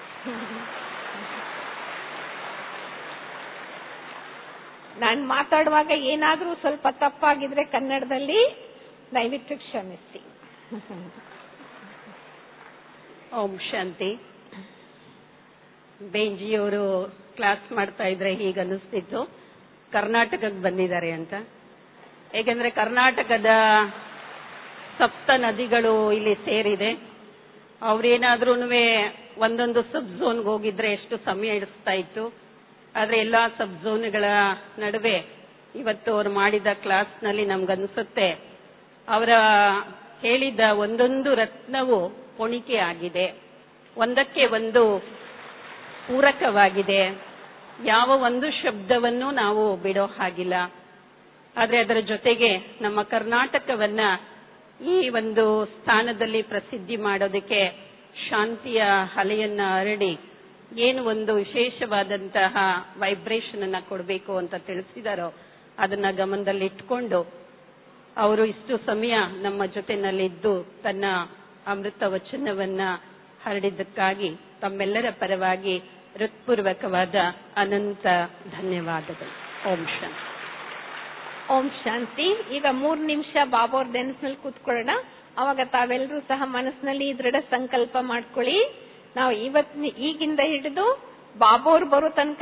ನಾನು ಮಾತಾಡುವಾಗ ಏನಾದ್ರೂ ಸ್ವಲ್ಪ ತಪ್ಪಾಗಿದ್ರೆ ಕನ್ನಡದಲ್ಲಿ ದಯವಿಟ್ಟು ಕ್ಷಮಿಸಿ. ಓಂ ಶಾಂತಿ. ಬೇಂಜಿಯವರು ಕ್ಲಾಸ್ ಮಾಡ್ತಾ ಇದ್ರೆ ಹೀಗೆ ಅನ್ನಿಸ್ತಿತ್ತು ಕರ್ನಾಟಕಕ್ಕೆ ಬಂದಿದ್ದಾರೆ ಅಂತ. ಏಕೆಂದ್ರೆ ಕರ್ನಾಟಕದ ಸಪ್ತ ನದಿಗಳು ಇಲ್ಲಿ ಸೇರಿದೆ. ಅವ್ರೇನಾದ್ರೂ ಒಂದೊಂದು ಸಬ್ ಝೋನ್ಗೆ ಹೋಗಿದ್ರೆ ಎಷ್ಟು ಸಮಯ ಹಿಡಿಸ್ತಾ ಇತ್ತು. ಆದ್ರೆ ಎಲ್ಲಾ ಸಬ್ ಝೋನ್ಗಳ ನಡುವೆ ಇವತ್ತು ಅವ್ರು ಮಾಡಿದ ಕ್ಲಾಸ್ನಲ್ಲಿ ನಮ್ಗನ್ಸುತ್ತೆ ಅವರ ಹೇಳಿದ ಒಂದೊಂದು ರತ್ನವು ಹೊಣಿಕೆ ಆಗಿದೆ, ಒಂದಕ್ಕೆ ಒಂದು ಪೂರಕವಾಗಿದೆ. ಯಾವ ಒಂದು ಶಬ್ದವನ್ನು ನಾವು ಬಿಡೋ ಹಾಗಿಲ್ಲ. ಆದ್ರೆ ಅದರ ಜೊತೆಗೆ ನಮ್ಮ ಕರ್ನಾಟಕವನ್ನ ಈ ಒಂದು ಸ್ಥಾನದಲ್ಲಿ ಪ್ರಸಿದ್ಧಿ ಮಾಡೋದಕ್ಕೆ ಶಾಂತಿಯ ಅಲೆಯನ್ನ ಹರಡಿ ಏನು ಒಂದು ವಿಶೇಷವಾದಂತಹ ವೈಬ್ರೇಷನ್ ಅನ್ನ ಕೊಡಬೇಕು ಅಂತ ತಿಳಿಸಿದಾರೋ ಅದನ್ನ ಗಮನದಲ್ಲಿಟ್ಕೊಂಡು ಅವರು ಇಷ್ಟು ಸಮಯ ನಮ್ಮ ಜೊತೆನಲ್ಲಿದ್ದು ತನ್ನ ಅಮೃತ ವಚನವನ್ನ ಹರಡಿದ್ದಕ್ಕಾಗಿ ತಮ್ಮೆಲ್ಲರ ಪರವಾಗಿ ಹೃತ್ಪೂರ್ವಕವಾದ ಅನಂತ ಧನ್ಯವಾದಗಳು. ಓಂ ಶಾಂತಿ. ಓಂ ಶಾಂತಿ. ಈಗ ಮೂರು ನಿಮಿಷ ಬಾಬೋರ್ ನೆನಪಿನಲ್ಲಿ ಕೂತ್ಕೊಳ್ಳೋಣ. ಅವಾಗ ತಾವೆಲ್ಲರೂ ಸಹ ಮನಸ್ಸಿನಲ್ಲಿ ದೃಢ ಸಂಕಲ್ಪ ಮಾಡ್ಕೊಳ್ಳಿ. ನಾವು ಇವತ್ತು ಈಗಿಂದ ಹಿಡಿದು ಬಾಬೋರ್ ಬರೋ ತನಕ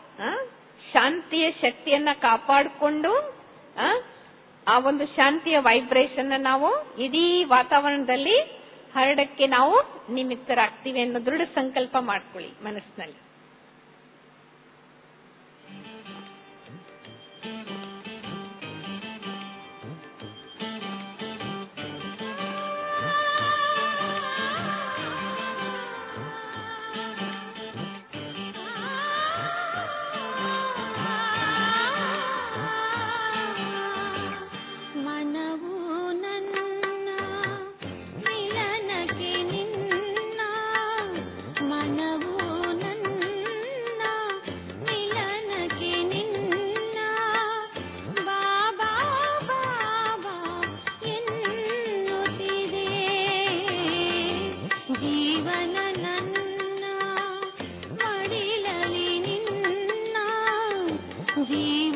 ಶಾಂತಿಯ ಶಕ್ತಿಯನ್ನ ಕಾಪಾಡಿಕೊಂಡು ಆ ಒಂದು ಶಾಂತಿಯ ವೈಬ್ರೇಷನ್ ನಾವು ಇಡೀ ವಾತಾವರಣದಲ್ಲಿ ಹರಡಕ್ಕೆ ನಾವು ನಿಮಿತ್ತರಾಗ್ತೀವಿ ಅನ್ನೋ ದೃಢ ಸಂಕಲ್ಪ ಮಾಡ್ಕೊಳ್ಳಿ ಮನಸ್ಸಿನಲ್ಲಿ. ಜೀವ